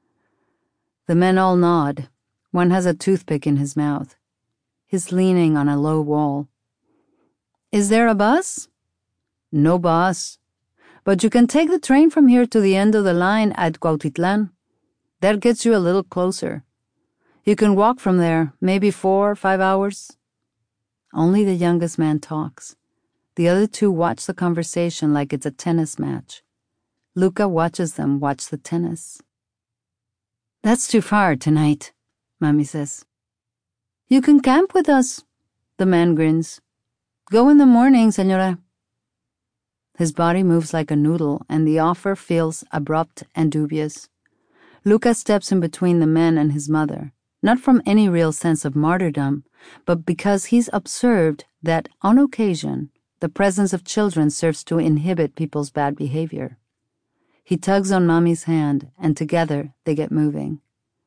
The men all nod. One has a toothpick in his mouth. He's leaning on a low wall. "Is there a bus?" "No bus. But you can take the train from here to the end of the line at Cuautitlan. That gets you a little closer. You can walk from there, maybe four or five hours." Only the youngest man talks. The other two watch the conversation like it's a tennis match. Luca watches them watch the tennis. "That's too far tonight," Mami says. "You can camp with us," the man grins. "Go in the morning, señora." His body moves like a noodle, and the offer feels abrupt and dubious. Luca steps in between the men and his mother, not from any real sense of martyrdom, but because he's observed that, on occasion, the presence of children serves to inhibit people's bad behavior. He tugs on Mami's hand, and together they get moving.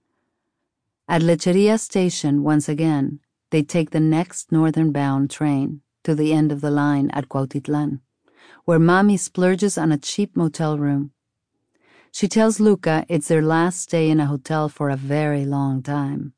At Lecheria Station, once again, they take the next northern-bound train to the end of the line at Cuautitlan, where Mami splurges on a cheap motel room. She tells Luca it's their last stay in a hotel for a very long time.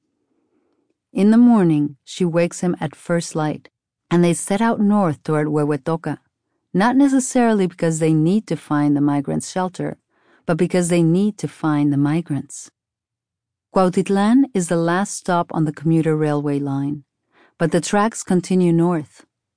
In the morning, she wakes him at first light, and they set out north toward Huehuetoca, not necessarily because they need to find the migrants' shelter, but because they need to find the migrants. Cuautitlan is the last stop on the commuter railway line, but the tracks continue north.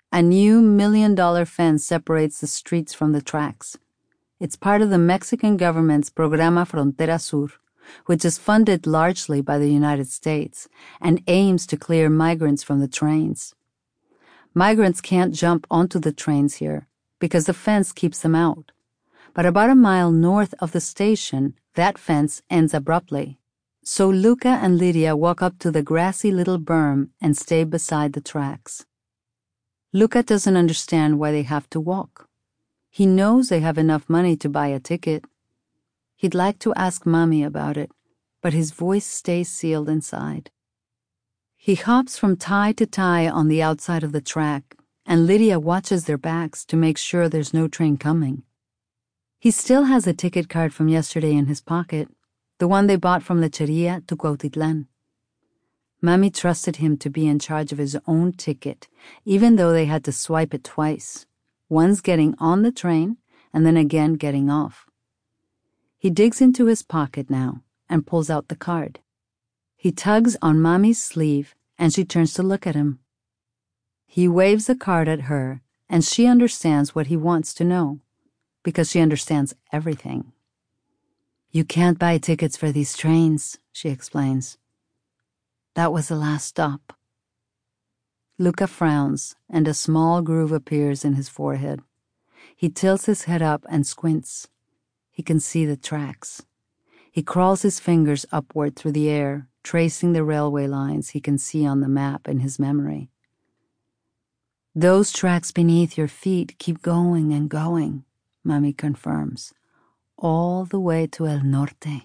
A new million-dollar fence separates the streets from the tracks. It's part of the Mexican government's Programa Frontera Sur, which is funded largely by the United States and aims to clear migrants from the trains. Migrants can't jump onto the trains here because the fence keeps them out. But about a mile north of the station, that fence ends abruptly. So Luca and Lydia walk up to the grassy little berm and stay beside the tracks. Luca doesn't understand why they have to walk. He knows they have enough money to buy a ticket. He'd like to ask Mommy about it, but his voice stays sealed inside. He hops from tie to tie on the outside of the track, and Lydia watches their backs to make sure there's no train coming. He still has a ticket card from yesterday in his pocket, the one they bought from Lecheria to Cuautitlan. Mommy trusted him to be in charge of his own ticket, even though they had to swipe it twice, once getting on the train and then again getting off. He digs into his pocket now and pulls out the card. He tugs on Mommy's sleeve and she turns to look at him. He waves the card at her and she understands what he wants to know, because she understands everything. "You can't buy tickets for these trains," she explains. "That was the last stop." Luca frowns, and a small groove appears in his forehead. He tilts his head up and squints. He can see the tracks. He crawls his fingers upward through the air, tracing the railway lines he can see on the map in his memory. "Those tracks beneath your feet keep going and going," Mommy confirms, "all the way to El Norte."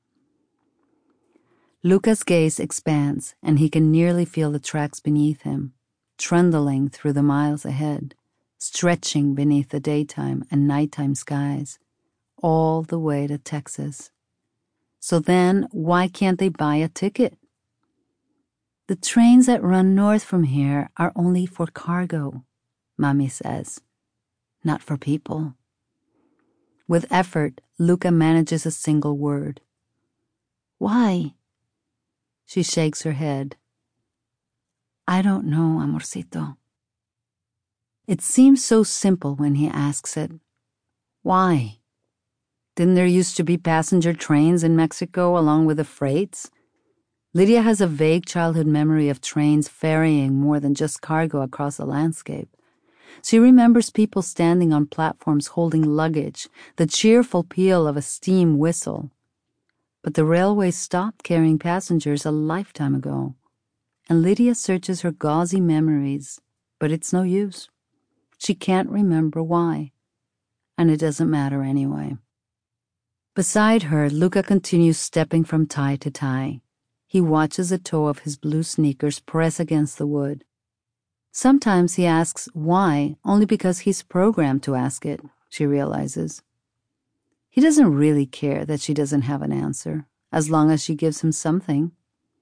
Luca's gaze expands, and he can nearly feel the tracks beneath him, trundling through the miles ahead, stretching beneath the daytime and nighttime skies, all the way to Texas. So then, why can't they buy a ticket? "The trains that run north from here are only for cargo," Mommy says, "not for people." With effort, Luca manages a single word. "Why?" She shakes her head. "I don't know, amorcito." It seems so simple when he asks it. Why? Didn't there used to be passenger trains in Mexico along with the freights? Lydia has a vague childhood memory of trains ferrying more than just cargo across the landscape. She remembers people standing on platforms holding luggage, the cheerful peal of a steam whistle. But the railway stopped carrying passengers a lifetime ago, and Lydia searches her gauzy memories, but it's no use. She can't remember why, and it doesn't matter anyway. Beside her, Luca continues stepping from tie to tie. He watches the toe of his blue sneakers press against the wood. Sometimes he asks why only because he's programmed to ask it, she realizes. He doesn't really care that she doesn't have an answer, as long as she gives him something.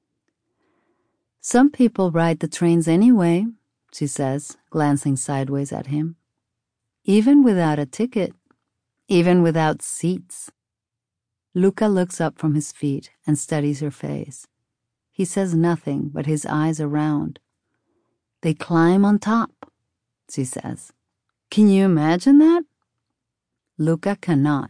"Some people ride the trains anyway," she says, glancing sideways at him. "Even without a ticket, even without seats." Luca looks up from his feet and studies her face. He says nothing, but his eyes are round. "They climb on top," she says. "Can you imagine that?" Luca cannot.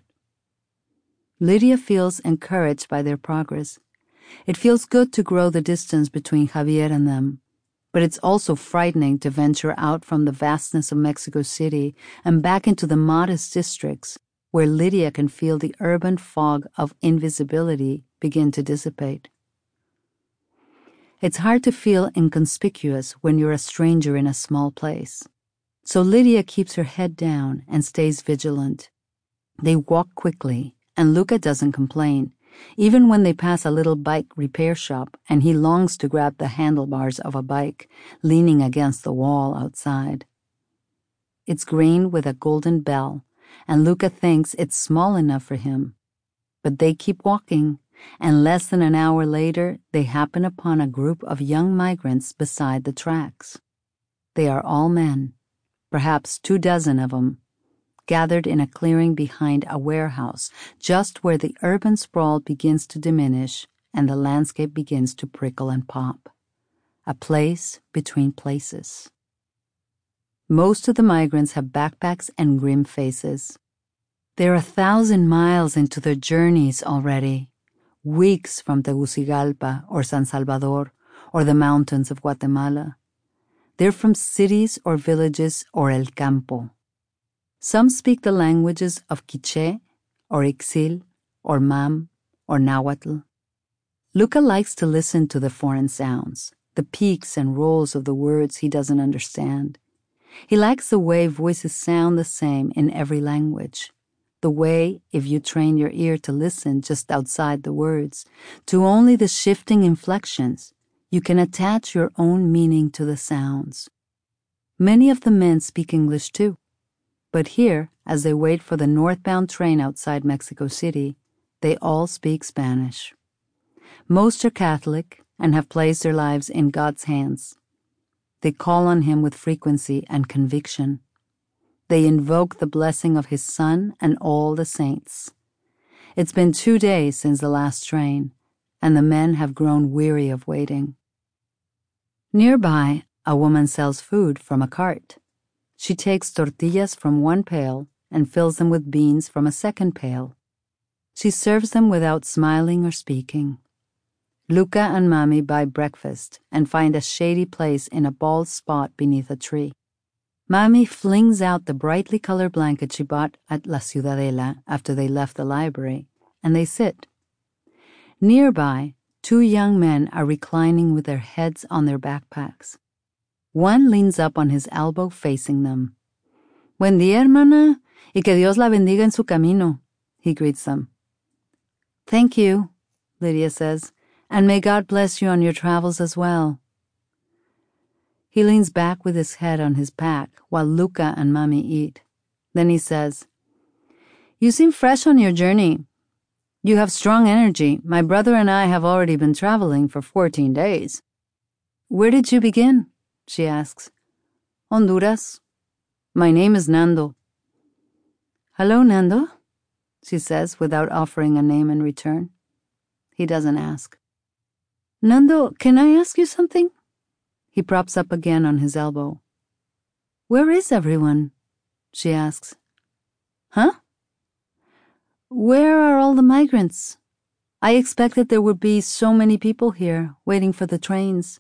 Lydia feels encouraged by their progress. It feels good to grow the distance between Javier and them, but it's also frightening to venture out from the vastness of Mexico City and back into the modest districts where Lydia can feel the urban fog of invisibility begin to dissipate. It's hard to feel inconspicuous when you're a stranger in a small place. So Lydia keeps her head down and stays vigilant. They walk quickly, and Luca doesn't complain, even when they pass a little bike repair shop and he longs to grab the handlebars of a bike leaning against the wall outside. It's green with a golden bell, and Luca thinks it's small enough for him. But they keep walking, and less than an hour later, they happen upon a group of young migrants beside the tracks. They are all men, perhaps two dozen of them, gathered in a clearing behind a warehouse, just where the urban sprawl begins to diminish and the landscape begins to prickle and pop. A place between places. Most of the migrants have backpacks and grim faces. They're a thousand miles into their journeys already, weeks from Tegucigalpa or San Salvador or the mountains of Guatemala. They're from cities or villages or El Campo. Some speak the languages of Quiché or Ixil or Mam or Nahuatl. Luca likes to listen to the foreign sounds, the peaks and rolls of the words he doesn't understand. He likes the way voices sound the same in every language. The way, if you train your ear to listen just outside the words, to only the shifting inflections, you can attach your own meaning to the sounds. Many of the men speak English too, but here, as they wait for the northbound train outside Mexico City, they all speak Spanish. Most are Catholic and have placed their lives in God's hands. They call on Him with frequency and conviction. They invoke the blessing of His Son and all the saints. It's been two days since the last train, and the men have grown weary of waiting. Nearby, a woman sells food from a cart. She takes tortillas from one pail and fills them with beans from a second pail. She serves them without smiling or speaking. Luca and Mami buy breakfast and find a shady place in a bald spot beneath a tree. Mami flings out the brightly colored blanket she bought at La Ciudadela after they left the library, and they sit. Nearby, two young men are reclining with their heads on their backpacks. One leans up on his elbow facing them. Buen día, hermana, y que Dios la bendiga en su camino, he greets them. Thank you, Lydia says, and may God bless you on your travels as well. He leans back with his head on his pack while Luca and Mami eat. Then he says, You seem fresh on your journey. You have strong energy. My brother and I have already been traveling for fourteen days. Where did you begin? She asks. Honduras. My name is Nando. Hello, Nando, she says without offering a name in return. He doesn't ask. Nando, can I ask you something? He props up again on his elbow. Where is everyone? She asks. Huh? Where are all the migrants? I expected there would be so many people here, waiting for the trains.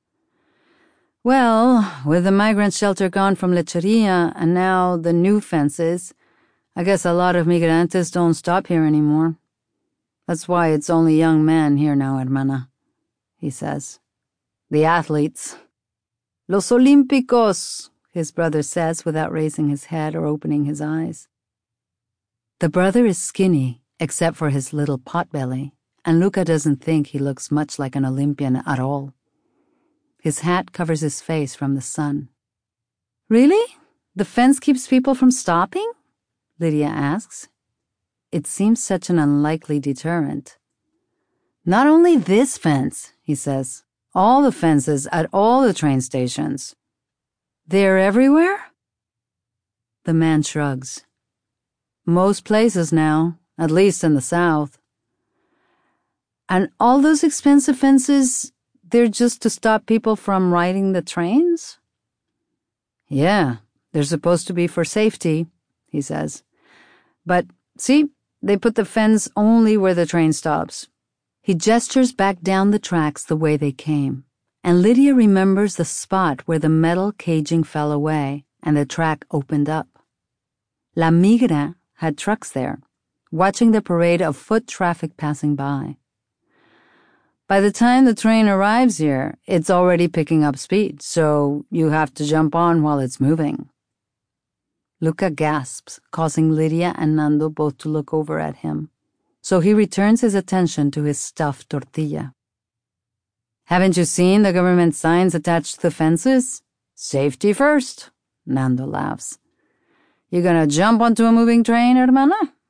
Well, with the migrant shelter gone from Lecheria and now the new fences, I guess a lot of migrantes don't stop here anymore. That's why it's only young men here now, hermana, he says. The athletes. Los Olímpicos, his brother says without raising his head or opening his eyes. The brother is skinny, except for his little potbelly, and Luca doesn't think he looks much like an Olympian at all. His hat covers his face from the sun. Really? The fence keeps people from stopping? Lydia asks. It seems such an unlikely deterrent. Not only this fence, he says. All the fences at all the train stations. They're everywhere? The man shrugs. Most places now, at least in the South. And all those expensive fences, they're just to stop people from riding the trains? Yeah, they're supposed to be for safety, he says. But, see, they put the fence only where the train stops. He gestures back down the tracks the way they came, and Lydia remembers the spot where the metal caging fell away and the track opened up. La Migra had trucks there, watching the parade of foot traffic passing by. By the time the train arrives here, it's already picking up speed, so you have to jump on while it's moving. Luca gasps, causing Lydia and Nando both to look over at him. So he returns his attention to his stuffed tortilla. Haven't you seen the government signs attached to the fences? Safety first, Nando laughs. You gonna jump onto a moving train, hermana?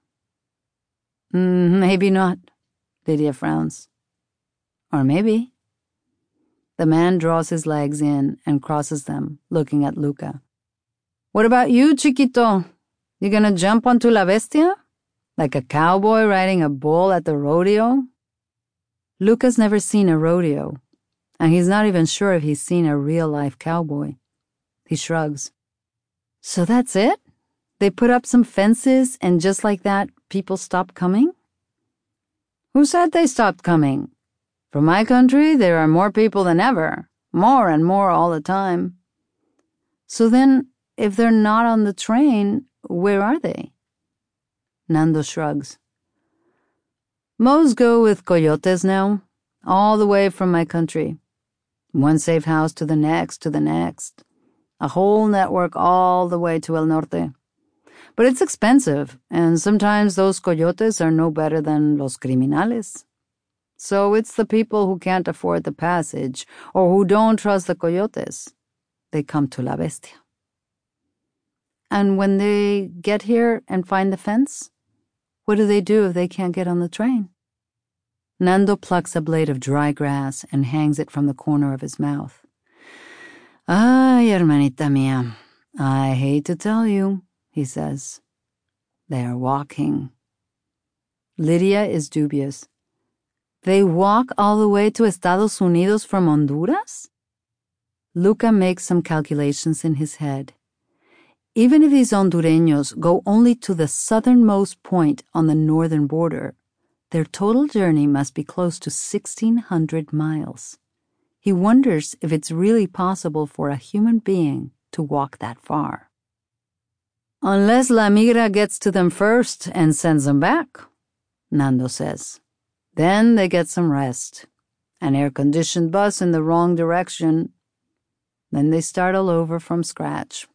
Mm, maybe not, Lydia frowns. Or maybe. The man draws his legs in and crosses them, looking at Luca. What about you, chiquito? You gonna jump onto La Bestia? Like a cowboy riding a bull at the rodeo? Luca's never seen a rodeo, and he's not even sure if he's seen a real-life cowboy. He shrugs. So that's it? They put up some fences and just like that, people stopped coming? Who said they stopped coming? From my country, there are more people than ever. More and more all the time. So then, if they're not on the train, where are they? Nando shrugs. Most go with coyotes now, all the way from my country. One safe house to the next, to the next. A whole network all the way to El Norte. But it's expensive, and sometimes those coyotes are no better than los criminales. So it's the people who can't afford the passage, or who don't trust the coyotes. They come to La Bestia. And when they get here and find the fence, what do they do if they can't get on the train? Nando plucks a blade of dry grass and hangs it from the corner of his mouth. Ay, hermanita mía, I hate to tell you, he says. They are walking. Lydia is dubious. They walk all the way to Estados Unidos from Honduras? Luca makes some calculations in his head. Even if these Hondureños go only to the southernmost point on the northern border, their total journey must be close to sixteen hundred miles. He wonders if it's really possible for a human being to walk that far. Unless La Migra gets to them first and sends them back, Nando says. Then they get some rest. An air-conditioned bus in the wrong direction. Then they start all over from scratch.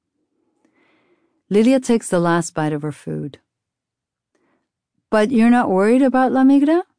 Lydia takes the last bite of her food. But you're not worried about La Migra?